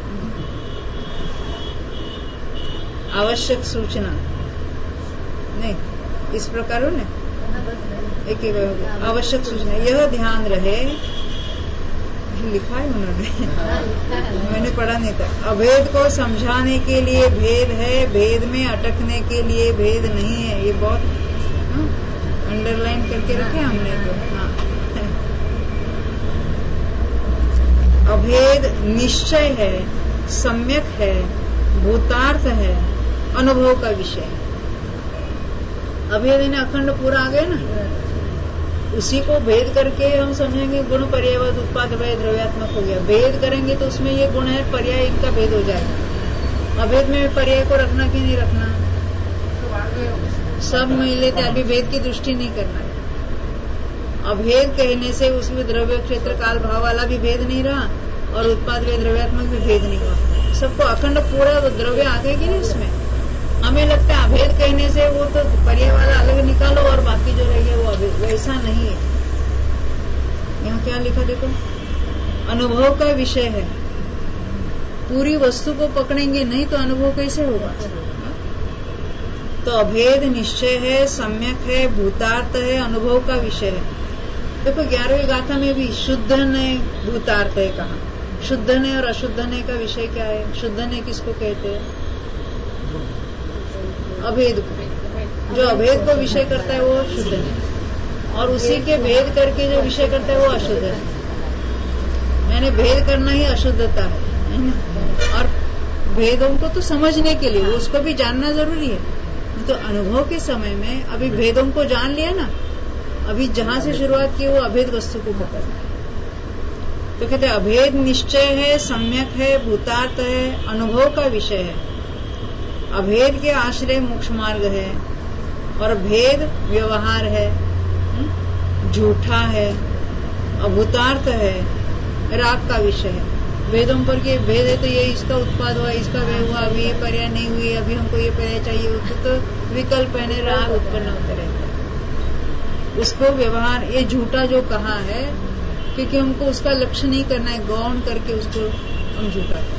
[SPEAKER 1] आवश्यक सूचना नहीं, इस प्रकार हो ना, एक एक आवश्यक सूचना यह ध्यान रहे, लिखा है उन्होंने, मैंने पढ़ा नहीं था। अभेद को समझाने के लिए भेद है, भेद में अटकने के लिए भेद नहीं है। ये बहुत अंडरलाइन करके रखे हमने तो। हाँ, अभेद निश्चय है, सम्यक है, भूतार्थ है, अनुभव का विषय है। अभेद इन्हें अखंड पूरा आ गया ना, उसी को भेद करके हम समझेंगे गुण पर्याय उत्पाद वय द्रव्यात्मक हो गया। भेद करेंगे तो उसमें ये गुण है, पर्याय इनका भेद हो जाएगा। अभेद में पर्याय को रखना कि नहीं रखना, सब मिल लेते, अभी भेद की दृष्टि नहीं करना है। अभेद कहने से उसमें द्रव्य क्षेत्र काल भाव वाला भी भेद नहीं रहा और उत्पाद वे द्रव्यात्मक भी भेद नहीं हुआ। सबको अखंड पूरा द्रव्य आ गया कि नहीं उसमें। हमें लगता है अभेद कहने से वो तो पर्याय वाला अलग निकालो और बाकी जो रह गया वो अभेद, वैसा नहीं है। यहाँ क्या लिखा देखो, अनुभव का विषय है। पूरी वस्तु को पकड़ेंगे नहीं तो अनुभव कैसे होगा। तो अभेद निश्चय है, सम्यक है, भूतार्थ है, अनुभव का विषय है। देखो ग्यारहवीं गाथा में भी शुद्ध ने भूतार्थ है कहा। शुद्ध ने और अशुद्ध ने का विषय क्या है। शुद्ध ने किसको कहते हैं, अभेद को। जो अभेद को विषय करता है वो शुद्ध है, और उसी के भेद करके जो विषय करता है वो अशुद्ध है। यानी भेद करना ही अशुद्धता है, है ना। और भेदों को तो समझने के लिए उसको भी जानना जरूरी है। तो अनुभव के समय में अभी भेदों को जान लिया ना, अभी जहां से शुरुआत की वो अभेद वस्तु को पकड़ना है। तो कहते अभेद निश्चय है, सम्यक है, भूतार्थ है, अनुभव का विषय है। अभेद के आश्रय मोक्ष मार्ग है और भेद व्यवहार है, झूठा है, अभूतार्थ है, राग का विषय है। वेदों पर के भेद है तो ये इसका उत्पाद हुआ, इसका व्यय हुआ, अभी ये पर्याय नहीं हुई, अभी हमको ये पर्याय चाहिए, उसको तो विकल्प है, राग उत्पन्न होते रहते हैं। उसको व्यवहार ये झूठा जो कहा है, क्योंकि हमको उसका लक्ष्य नहीं करना है, गौण करके उसको हम झूठा करें।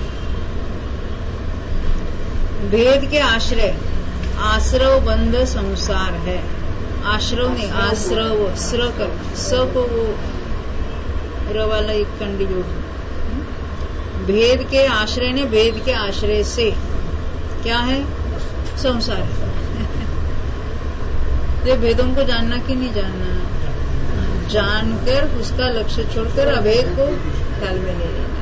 [SPEAKER 1] भेद के आश्रय आश्रव बंध संसार है। आश्रव नहीं, आश्रव स्र करना, स को वो र वाला एक कंडी जोड़। भेद के आश्रय ने भेद के आश्रय से क्या है? संसार है। ये भेदों को जानना कि नहीं जानना, जानकर उसका लक्ष्य छोड़कर अभेद को ख्याल में ले लेना।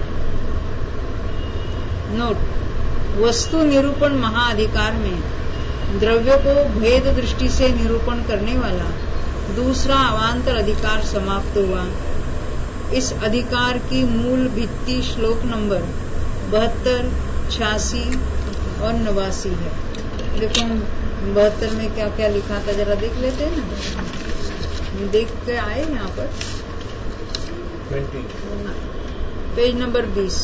[SPEAKER 1] नोट, वस्तु निरूपण महाअधिकार में द्रव्य को भेद दृष्टि से निरूपण करने वाला दूसरा अवांतर अधिकार समाप्त हुआ। इस अधिकार की मूल भित्ति श्लोक नंबर बहत्तर, छियासी और नवासी है। देखो बहत्तर में क्या क्या लिखा था, जरा देख लेते हैं ना। देख के आए यहाँ पर पेज नंबर बीस,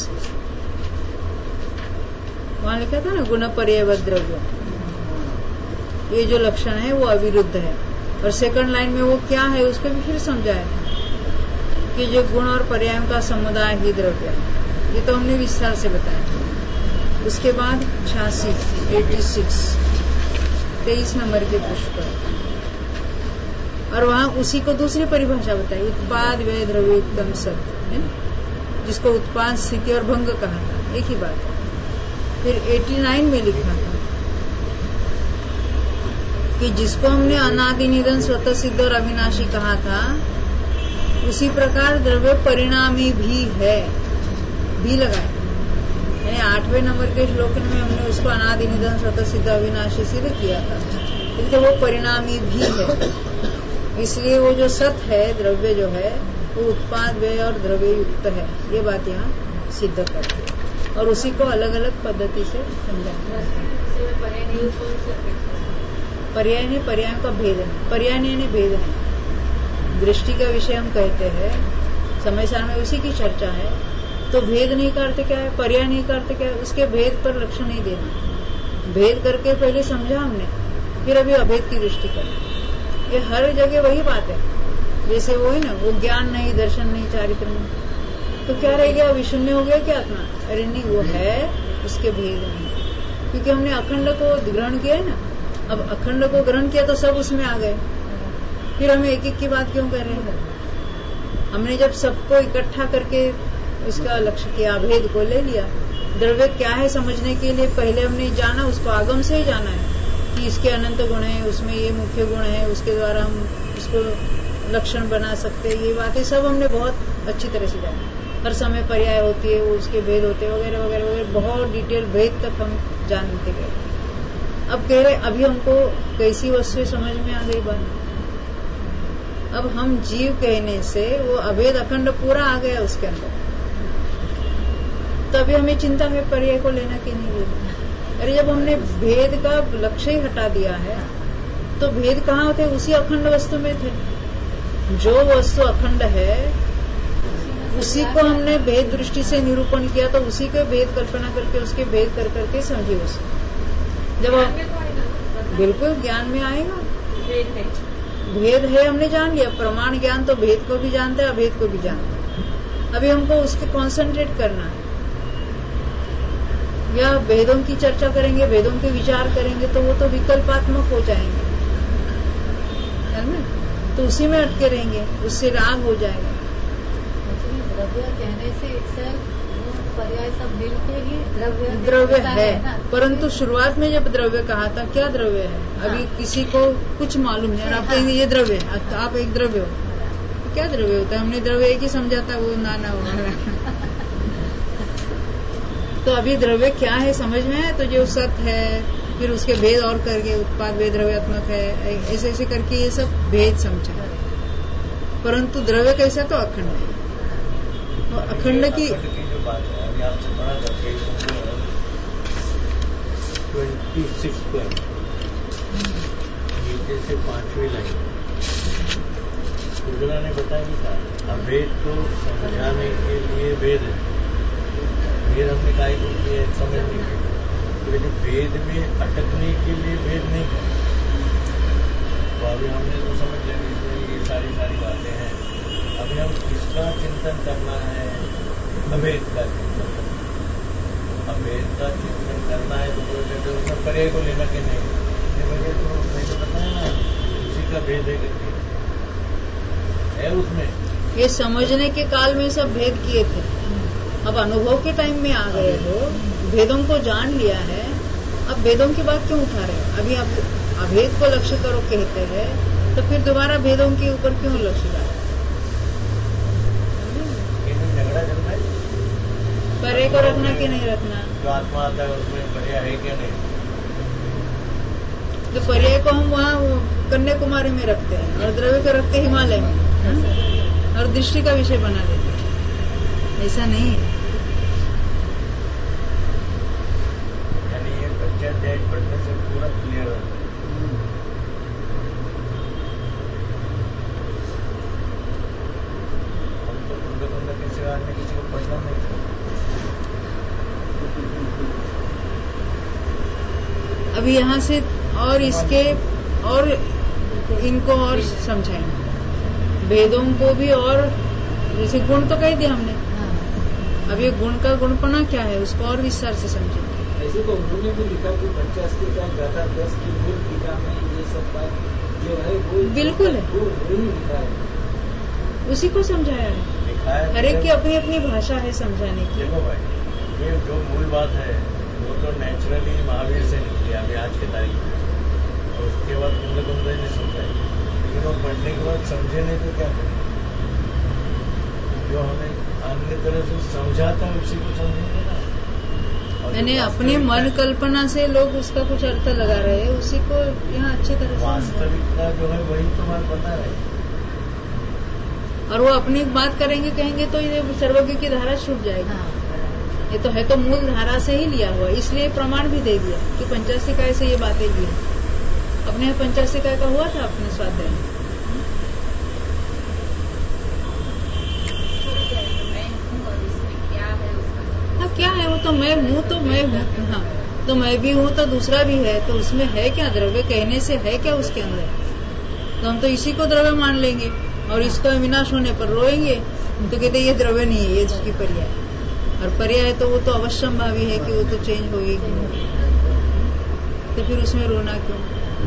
[SPEAKER 1] वहाँ लिखा था ना गुण पर्याय द्रव्य, ये जो लक्षण है वो अविरुद्ध है। और सेकंड लाइन में वो क्या है उसको भी फिर समझाया कि जो गुण और पर्यायों का समुदाय ही द्रव्य है। ये तो हमने विस्तार से बताया। उसके बाद छियासी एटी सिक्स तेईस नंबर के पृष्ठ पर, और वहाँ उसी को दूसरी परिभाषा बताई, उत्पाद व्यय द्रव्य उत्तम सब है, जिसको उत्पाद स्थिति और भंग कहा था, एक ही बात है। फिर नवासी में लिखा था कि जिसको हमने अनादि निधन स्वतः सिद्ध और अविनाशी कहा था, उसी प्रकार द्रव्य परिणामी भी है, भी लगाए। यानी आठवें नंबर के श्लोक में हमने उसको अनादि निधन स्वतः सिद्ध अविनाशी सिद्ध किया था, इसलिए वो परिणामी भी है। इसलिए वो जो सत है, द्रव्य जो है वो उत्पाद व्यय और द्रव्य युक्त है, ये बात यहाँ सिद्ध करती है। और उसी को अलग अलग पद्धति से समझाते हैं। पर्याय नहीं, पर्याय का भेद है, पर्याय नहीं भेद है। दृष्टि का विषय हम कहते हैं, समय सार में उसी की चर्चा है। तो भेद नहीं करते क्या है, पर्याय नहीं करते क्या है, उसके भेद पर लक्ष्य नहीं देना। भेद करके पहले समझा हमने, फिर अभी अभेद की दृष्टि करना। ये हर जगह वही बात है। जैसे वो है ना, वो ज्ञान नहीं, दर्शन नहीं, चारित्र नहीं, तो क्या रह गया? विशून्य हो गया क्या आत्मा? अरे नहीं, वो है, उसके भेद नहीं, क्योंकि हमने अखंड को ग्रहण किया है ना। अब अखंड को ग्रहण किया तो सब उसमें आ गए, फिर हमें एक एक की बात क्यों कर रहे हैं? हमने जब सबको इकट्ठा करके उसका लक्ष्य किया, भेद को ले लिया, द्रव्य क्या है समझने के लिए पहले हमने जाना, उसको आगम से ही जाना है कि इसके अनंत गुण है, उसमें ये मुख्य गुण है, उसके द्वारा हम उसको लक्षण बना सकते हैं। ये बातें सब हमने बहुत अच्छी तरह से जाना। हर समय पर्याय होती है, वो उसके भेद होते हैं, वगैरह वगैरह वगैरह, बहुत डिटेल भेद तक हम जानते गए। अब कह रहे अभी हमको कैसी वस्तु समझ में आ गई बात। अब हम जीव कहने से वो अभेद अखंड पूरा आ गया उसके अंदर, तभी हमें चिंता है पर्याय को लेना कि नहीं लेना। अरे जब हमने भेद का लक्ष्य ही हटा दिया है, तो भेद कहाँ होते? उसी अखंड वस्तु में थे। जो वस्तु अखंड है उसी को हमने भेद दृष्टि से निरूपण किया, तो उसी के भेद कल्पना करके उसके भेद कर करके समझे उसको। जब बिल्कुल ज्ञान में आएगा, भेद है हमने जान लिया, प्रमाण ज्ञान तो भेद को भी जानता है, अभेद को भी जानता है। अभी हमको उसके कॉन्सेंट्रेट करना है, या भेदों की चर्चा करेंगे, भेदों के विचार करेंगे, तो वो तो विकल्पात्मक हो जाएंगे, है ना? तो उसी में अटके रहेंगे, उससे राग हो जाएगा।
[SPEAKER 3] द्रव्य कहने से पर्याय सब मिलके ही द्रव्य
[SPEAKER 1] द्रव्य है, परंतु शुरुआत में जब द्रव्य कहा था, क्या द्रव्य है? हाँ। अभी किसी को कुछ मालूम है, आप कहेंगे ये द्रव्य है, आप एक द्रव्य हो। क्या द्रव्य होता है? हमने द्रव्य एक ही समझा था, वो नाना हो। तो अभी द्रव्य क्या है समझ में है, तो जो सत है, फिर उसके भेद और करके उत्पाद भेद द्रव्यात्मक है, ऐसे ऐसे करके ये सब भेद समझा। परंतु द्रव्य कैसा तो अखंड है। तो अखंड की
[SPEAKER 2] जो बात है अभी आपसे पढ़ा था ट्वेंटी सिक्स पॉइंट नीचे से पांचवी लाइन उज्ज्वला ने बताया था, अभेद को समझाने के लिए वेद है। वेद हमने कहा कि समझने के लिए, तो वेद में अटकने के लिए वेद नहीं है। तो अभी हमने तो समझ लिया इसमें ये सारी सारी बातें हैं। अभी हम किसका चिंतन करना है? अभेद का चिंतन करना। अभेद का चिंतन करना है तो कहते उसमें पर्याय को लेना कि नहीं, मुझे तो नहीं तो पता है ना, उसी का भेद है करके है उसमें।
[SPEAKER 1] ये समझने के काल में सब भेद किए थे, अब अनुभव के टाइम में आ गए हो, भेदों को जान लिया है, अब भेदों की बात क्यों उठा रहे हो? अभी आप अभेद को लक्ष्य करो कहते हैं, तो फिर दोबारा भेदों के ऊपर क्यों लक्ष्य डालो?
[SPEAKER 2] झगड़ा चल रहा है,
[SPEAKER 1] पर्याय को रखना कि नहीं रखना?
[SPEAKER 2] जो आत्मा आता है उसमें पर्याय है क्या नहीं?
[SPEAKER 1] तो पर्याय को हम वहाँ कन्याकुमारी में रखते हैं और द्रव्य को रखते हिमालय में, और दृष्टि का विषय बना देते हैं। ऐसा नहीं है।
[SPEAKER 2] यानी ये कच्चा अध्याय पढ़ने से पूरा क्लियर हो जाता है। हम तो कुंडा कुंडा किसी आदमी किसी को पढ़ना नहीं चाहिए।
[SPEAKER 1] अभी यहाँ से और इसके और इनको और समझाएंगे, भेदों को भी, और जैसे गुण तो कह दिया हमने, अब ये गुण का गुणपना क्या है उसको और विस्तार से समझेंगे।
[SPEAKER 4] ऐसे तो उन्होंने भी लिखा कि पंचास्ती का गाथा दस की मूल टीका में ये सब बात जो है वो
[SPEAKER 1] बिल्कुल है,
[SPEAKER 4] वो नहीं लिखा है,
[SPEAKER 1] उसी को समझाया है। हर एक की अपनी अपनी भाषा है समझाने की।
[SPEAKER 2] देखो भाई, ये जो मूल बात है वो तो नेचुरली महावीर से निकली अभी आज के तारीख में, और उसके बाद कुंडा कुंडा ने समझाई, लेकिन वो पढ़ने के बाद समझे नहीं तो क्या करें? जो हमें अन्य तरह से समझाता है उसी को समझेंगे ना।
[SPEAKER 1] मैंने अपनी मन कल्पना से लोग उसका कुछ अर्थ लगा रहे हैं, उसी को यहाँ अच्छी तरह से
[SPEAKER 2] वास्तविकता जो है वही तो बात बता रहे,
[SPEAKER 1] और वो अपनी बात करेंगे कहेंगे तो ये सर्वज्ञ की धारा छूट जाएगी। ये तो है तो मूल धारा से ही लिया हुआ, इसलिए प्रमाण भी दे दिया कि पंचासी काय से ये बातें ली। अपने यहाँ पंचासी काय का हुआ था अपने स्वाध्याय में। हाँ क्या है वो तो मैं हूँ, तो मैं हूँ, हाँ तो मैं भी हूँ तो दूसरा भी है, तो उसमें है क्या? द्रव्य कहने से है क्या उसके अंदर? तो हम तो इसी को द्रव्य मान लेंगे और इसका विनाश होने पर रोएंगे, तो कहते ये द्रव्य नहीं है, ये जिसकी पर्याय। और पर्याय है तो वो तो अवश्यंभावी है कि वो तो चेंज होगी, तो फिर उसमें रोना क्यों?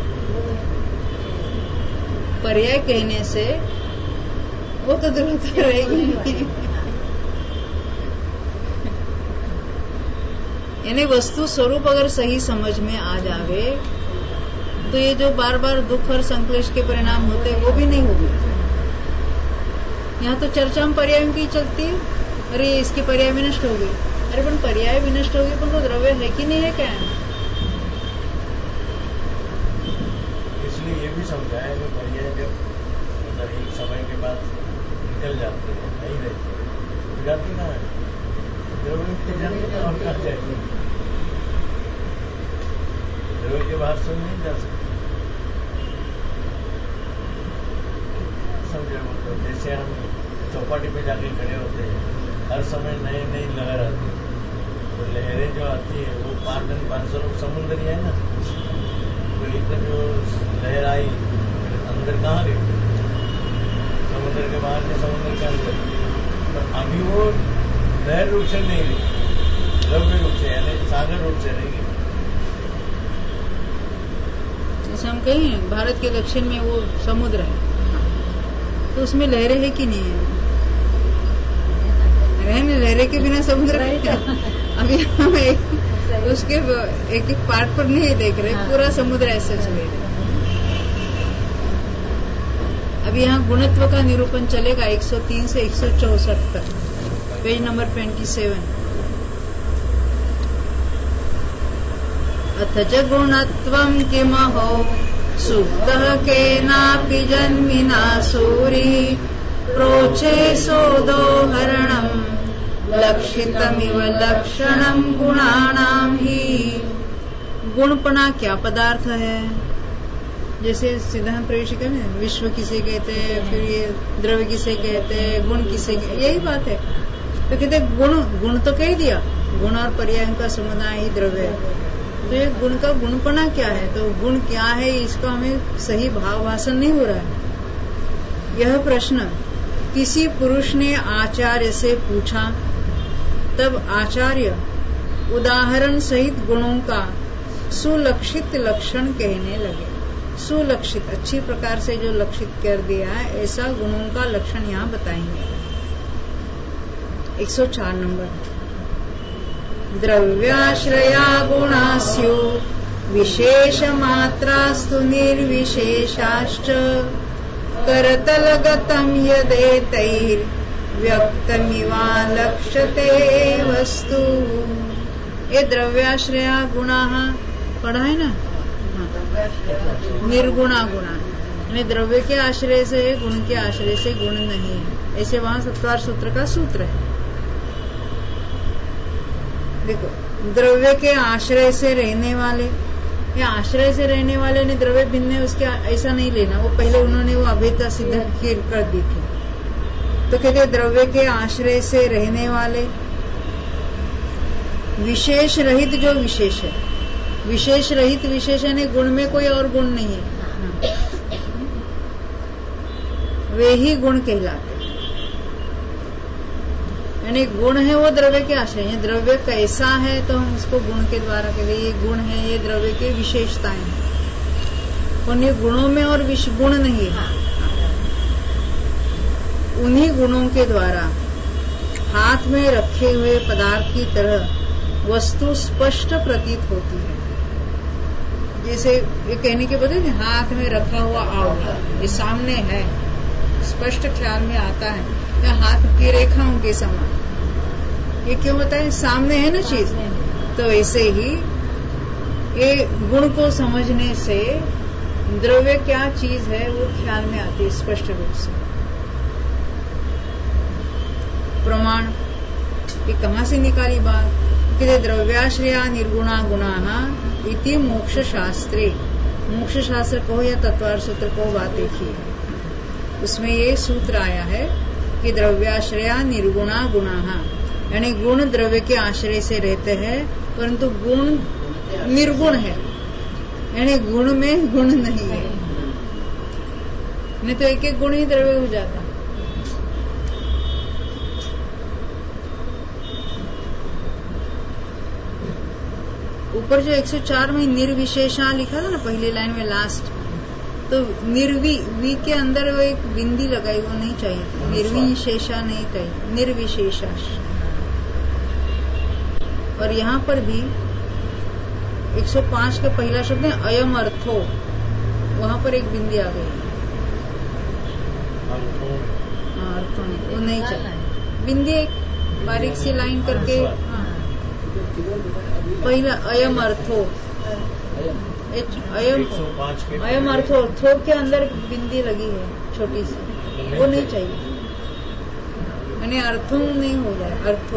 [SPEAKER 1] पर्याय कहने से वो तो द्रव्यता रहेगी नहीं। यानी वस्तु स्वरूप अगर सही समझ में आ जावे तो ये जो बार बार दुख और संक्लेश के परिणाम होते वो भी नहीं होंगे। यहाँ तो चर्चा हम पर्यायों की चलती है, अरे इसकी पर्याय विनष्ट हो गई, अरे पण पर्याय विनष्ट हो गई पण तो द्रव्य है कि नहीं है क्या है?
[SPEAKER 2] इसलिए ये भी समझाया कि पर्याय जब मतलब एक समय के बाद निकल जाते हैं, नहीं रहती जाती ना है, द्रव्य के जाते और कहाँ जाएगी? द्रव्य के बाहर सुन नहीं जा सकते। समझे मतलब जैसे हम चौपाटी पे जाके खड़े होते हैं, हर समय नई नई लहर आती है, तो लहरें जो आती है वो पाँच दिन पाँच सौ लोग समुद्र ही है ना, तो एकदम जो लहर आई अंदर कहाँ गई? समुद्र के बाहर में, समुद्र के अंदर। पर अभी वो लहर रूप से नहीं रही, द्रव्य रूप से यानी सागर रूप से रहेगी।
[SPEAKER 1] जैसे हम कहें भारत के दक्षिण में वो समुद्र है, तो उसमें लहरें है कि नहीं है? रहने लहरें के बिना समुद्र है क्या? अभी हम एक उसके एक एक पार्ट पर नहीं देख रहे, पूरा समुद्र ऐसे चले रहे। अब यहाँ गुणत्व का निरूपण चलेगा एक सौ तीन से एक सौ चौसठ तक, पेज नंबर सत्ताईस। अथ च गुणत्वं किमहो सुप्तः केनापि जन्मिना सूरि प्रोचे सोदोहरणं लक्षितमिव लक्षणं गुणानां ही। गुणपना क्या पदार्थ है? जैसे सिद्धांत प्रवेशिका में विश्व किसे कहते हैं, फिर ये द्रव्य किसे कहते हैं, गुण किसे कहते हैं, यही बात है। तो कहते गुण, गुण तो कह दिया, गुण और पर्याय का समुदाय ही द्रव्य है। तो ये गुण का गुणपना क्या है? तो गुण क्या है इसका हमें सही भाव भाषण नहीं हो रहा है। यह प्रश्न किसी पुरुष ने आचार्य से पूछा, तब आचार्य उदाहरण सहित गुणों का सुलक्षित लक्षण कहने लगे। सुलक्षित, अच्छी प्रकार से जो लक्षित कर दिया है ऐसा गुणों का लक्षण यहाँ बताएंगे। एक सौ चार नंबर। द्रव्याश्रया गुणा स्यु विशेष मात्रास्तु निर्विशेषाश्च करतलगतं यदेतैर्व्यक्तमिवा लक्ष्यते वस्तु। ये द्रव्याश्रया गुणाः पढ़ा है ना? निर्गुणा गुणा, यानी द्रव्य के आश्रय से है, गुण के आश्रय से गुण नहीं है। ऐसे वहां सत्वार सूत्र का सूत्र है। देखो, द्रव्य के आश्रय से रहने वाले, या आश्रय से रहने वाले ने द्रव्य भिन्न है उसके, ऐसा नहीं लेना। वो पहले उन्होंने वो अभेदता सिद्ध कर दी थी। तो कहते द्रव्य के आश्रय से रहने वाले, विशेष रहित जो विशेष है, विशेष रहित विशेष यानी गुण में कोई और गुण नहीं है, वे ही गुण कहलाते। यानी गुण है वो द्रव्य के आश्रय है। द्रव्य कैसा है तो हम उसको गुण के द्वारा कहते, ये गुण है, ये द्रव्य की विशेषताएं हैं। उन गुणों में और विश गुण नहीं है। उन्हीं गुणों के द्वारा हाथ में रखे हुए पदार्थ की तरह वस्तु स्पष्ट प्रतीत होती है। जैसे ये कहने के बदले हाथ में रखा हुआ आंवला ये सामने है, स्पष्ट ख्याल में आता है, या हाथ की रेखाओं के समान। ये क्यों होता है? सामने है ना चीज। तो ऐसे ही ये गुण को समझने से द्रव्य क्या चीज है वो ख्याल में आती है स्पष्ट रूप से। प्रमाण ये कहाँ से निकाली बात? कि द्रव्याश्रया निर्गुणा गुणाः इति मोक्ष शास्त्रे, मोक्ष शास्त्र को या तत्वार सूत्र को बात देखिए, उसमें ये सूत्र आया है कि द्रव्याश्रया निर्गुणा गुणाः, यानी गुण द्रव्य के आश्रय से रहते हैं, परंतु गुण निर्गुण है, यानी गुण में गुण नहीं है। नहीं तो एक एक गुण ही द्रव्य हो जाता। ऊपर जो एक सौ चार में निर्विशेषा लिखा था ना पहली लाइन में लास्ट, तो निर्वि वी के अंदर वो एक बिंदी लगाई, वो नहीं चाहिए, निर्विशेषा नहीं चाहिए, निर्विशेषा। और यहाँ पर भी एक सौ पाँच का पहला शब्द है अयम अर्थो, वहां पर एक बिंदी आ गई। हाँ, अर्थो नहीं, वो नहीं चाहिए। बिंदी एक बारीक सी लाइन करके, हाँ, पहला अयम अर्थो, अयम अयम अर्थो, थोक के अंदर बिंदी लगी है छोटी सी, वो नहीं चाहिए, मैंने अर्थों नहीं हो जाए, अर्थो।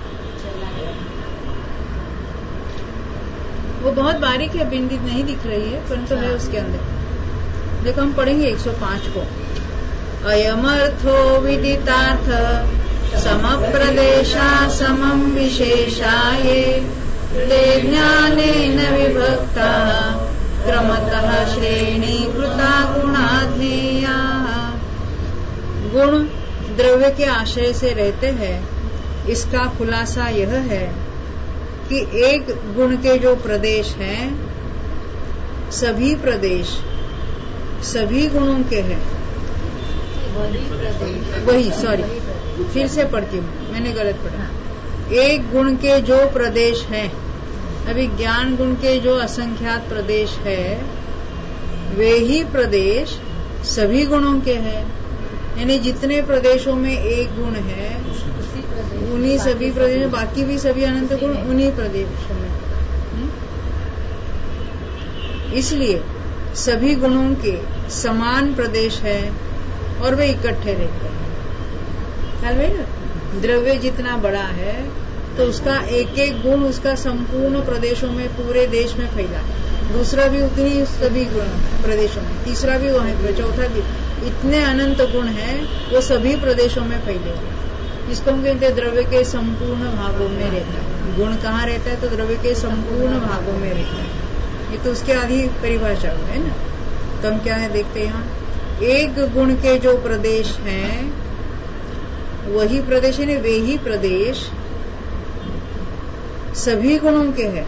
[SPEAKER 1] वो बहुत बारीक है, बिंदी नहीं दिख रही है, परंतु है उसके अंदर। देखो हम पढ़ेंगे एक सौ पाँच को। अयमर्थो विदितार्थ समप्रदेशा समं विशेषाये ते ज्ञानेन विभक्ता क्रमतः श्रेणीकृता गुणाधेया। गुण द्रव्य के आश्रय से रहते हैं, इसका खुलासा यह है कि एक गुण के जो प्रदेश हैं, सभी प्रदेश सभी गुणों के हैं। वही सॉरी फिर से पढ़ती हूँ, मैंने गलत पढ़ा। एक गुण के जो प्रदेश हैं, अभी ज्ञान गुण के जो असंख्यात प्रदेश है, वे ही प्रदेश सभी गुणों के हैं। यानी जितने प्रदेशों में एक गुण है, उन्हीं सभी प्रदेश, बाकी भी सभी अनंत गुण उन्हीं प्रदेशों में। इसलिए सभी गुणों के समान प्रदेश है और वे इकट्ठे रहते हैं। ख्याल भाई ना, द्रव्य जितना बड़ा है तो उसका एक एक गुण उसका संपूर्ण प्रदेशों में पूरे देश में फैला है, दूसरा भी उतनी सभी गुण प्रदेशों में, तीसरा भी वहीं पर, चौथा भी, इतने अनंत गुण हैं वो सभी प्रदेशों में फैले हुए। इसको हम कहते हैं द्रव्य के संपूर्ण भागों में रहता है। गुण कहाँ रहता है? तो द्रव्य के संपूर्ण भागों में रहता है। ये तो उसके आधी परिभाषा है ना। तो हम क्या है देखते हैं यहाँ, एक गुण के जो प्रदेश हैं वही प्रदेश है, वे ही प्रदेश सभी गुणों के हैं,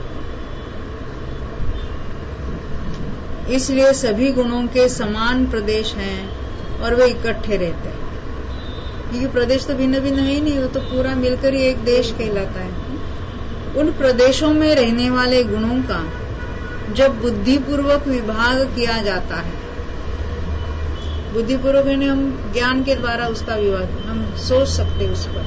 [SPEAKER 1] इसलिए सभी गुणों के समान प्रदेश हैं और वे इकट्ठे रहते हैं। क्योंकि प्रदेश तो भिन्न भिन्न है ही नहीं, वो तो पूरा मिलकर ही एक देश कहलाता है। उन प्रदेशों में रहने वाले गुणों का जब बुद्धिपूर्वक विभाग किया जाता है, बुद्धिपूर्वक यानी हम ज्ञान के द्वारा उसका विभाग हम सोच सकते उस पर,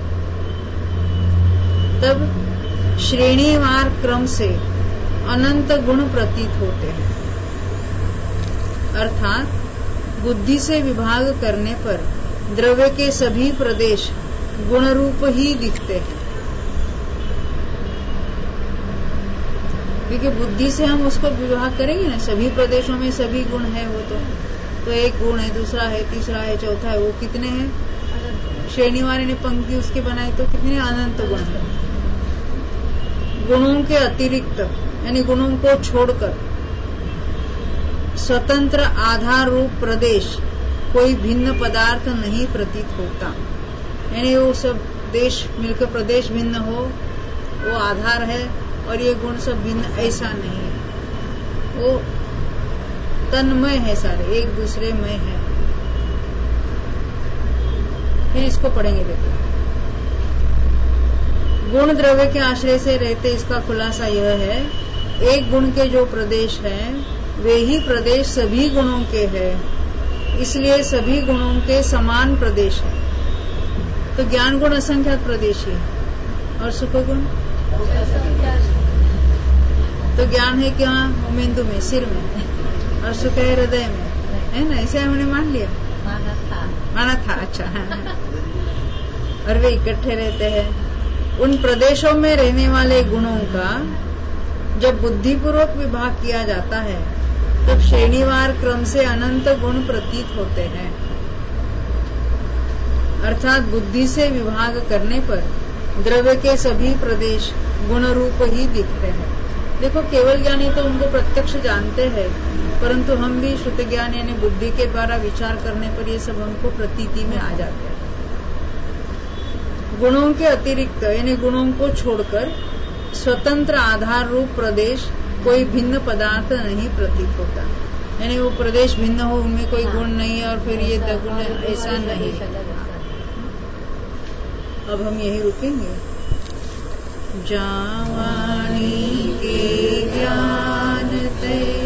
[SPEAKER 1] तब श्रेणीवार क्रम से अनंत गुण प्रतीत होते हैं। अर्थात बुद्धि से विभाग करने पर द्रव्य के सभी प्रदेश गुण रूप ही दिखते हैं। क्योंकि बुद्धि से हम उसको विभाग करेंगे ना, सभी प्रदेशों में सभी गुण है, वो तो तो एक गुण है, दूसरा है, तीसरा है, चौथा है, वो कितने हैं? श्रेणीवार ने पंक्ति उसके बनाए तो कितने अनंत गुण है। गुणों के अतिरिक्त यानी गुणों को छोड़कर स्वतंत्र आधार रूप प्रदेश कोई भिन्न पदार्थ नहीं प्रतीत होता। यानी वो सब देश मिलकर प्रदेश भिन्न हो, वो आधार है, और ये गुण सब भिन्न, ऐसा नहीं है। वो तन्मय है, सारे एक दूसरे में है। फिर इसको पढ़ेंगे देखो। गुण द्रव्य के आश्रय से रहते इसका खुलासा यह है, एक गुण के जो प्रदेश हैं वे ही प्रदेश सभी गुणों के हैं, इसलिए सभी गुणों के समान प्रदेश है। तो ज्ञान गुण असंख्यात प्रदेश है, और सुख गुण तो ज्ञान है क्या? मेंदु में, सिर में, और सुख है हृदय में, है ना? ऐसे हमने मान लिया,
[SPEAKER 3] माना था
[SPEAKER 1] माना था अच्छा है। और वे इकट्ठे रहते हैं। उन प्रदेशों में रहने वाले गुणों का जब बुद्धिपूर्वक विभाग किया जाता है तब श्रेणीवार क्रम से अनंत गुण प्रतीत होते हैं। अर्थात बुद्धि से विभाग करने पर द्रव्य के सभी प्रदेश गुण रूप ही दिखते हैं। देखो, केवल ज्ञानी तो उनको प्रत्यक्ष जानते हैं, परंतु हम भी श्रुत ज्ञान यानी बुद्धि के द्वारा विचार करने पर ये सब हमको प्रतीति में आ जाते हैं। गुणों के अतिरिक्त यानी गुणों को छोड़कर स्वतंत्र आधार रूप प्रदेश कोई भिन्न पदार्थ नहीं प्रतीत होता। यानी वो प्रदेश भिन्न हो, उनमें कोई गुण नहीं है, और फिर ये गुण ऐसा नहीं। अब हम यही रुकेंगे। जावानी के ज्ञान ते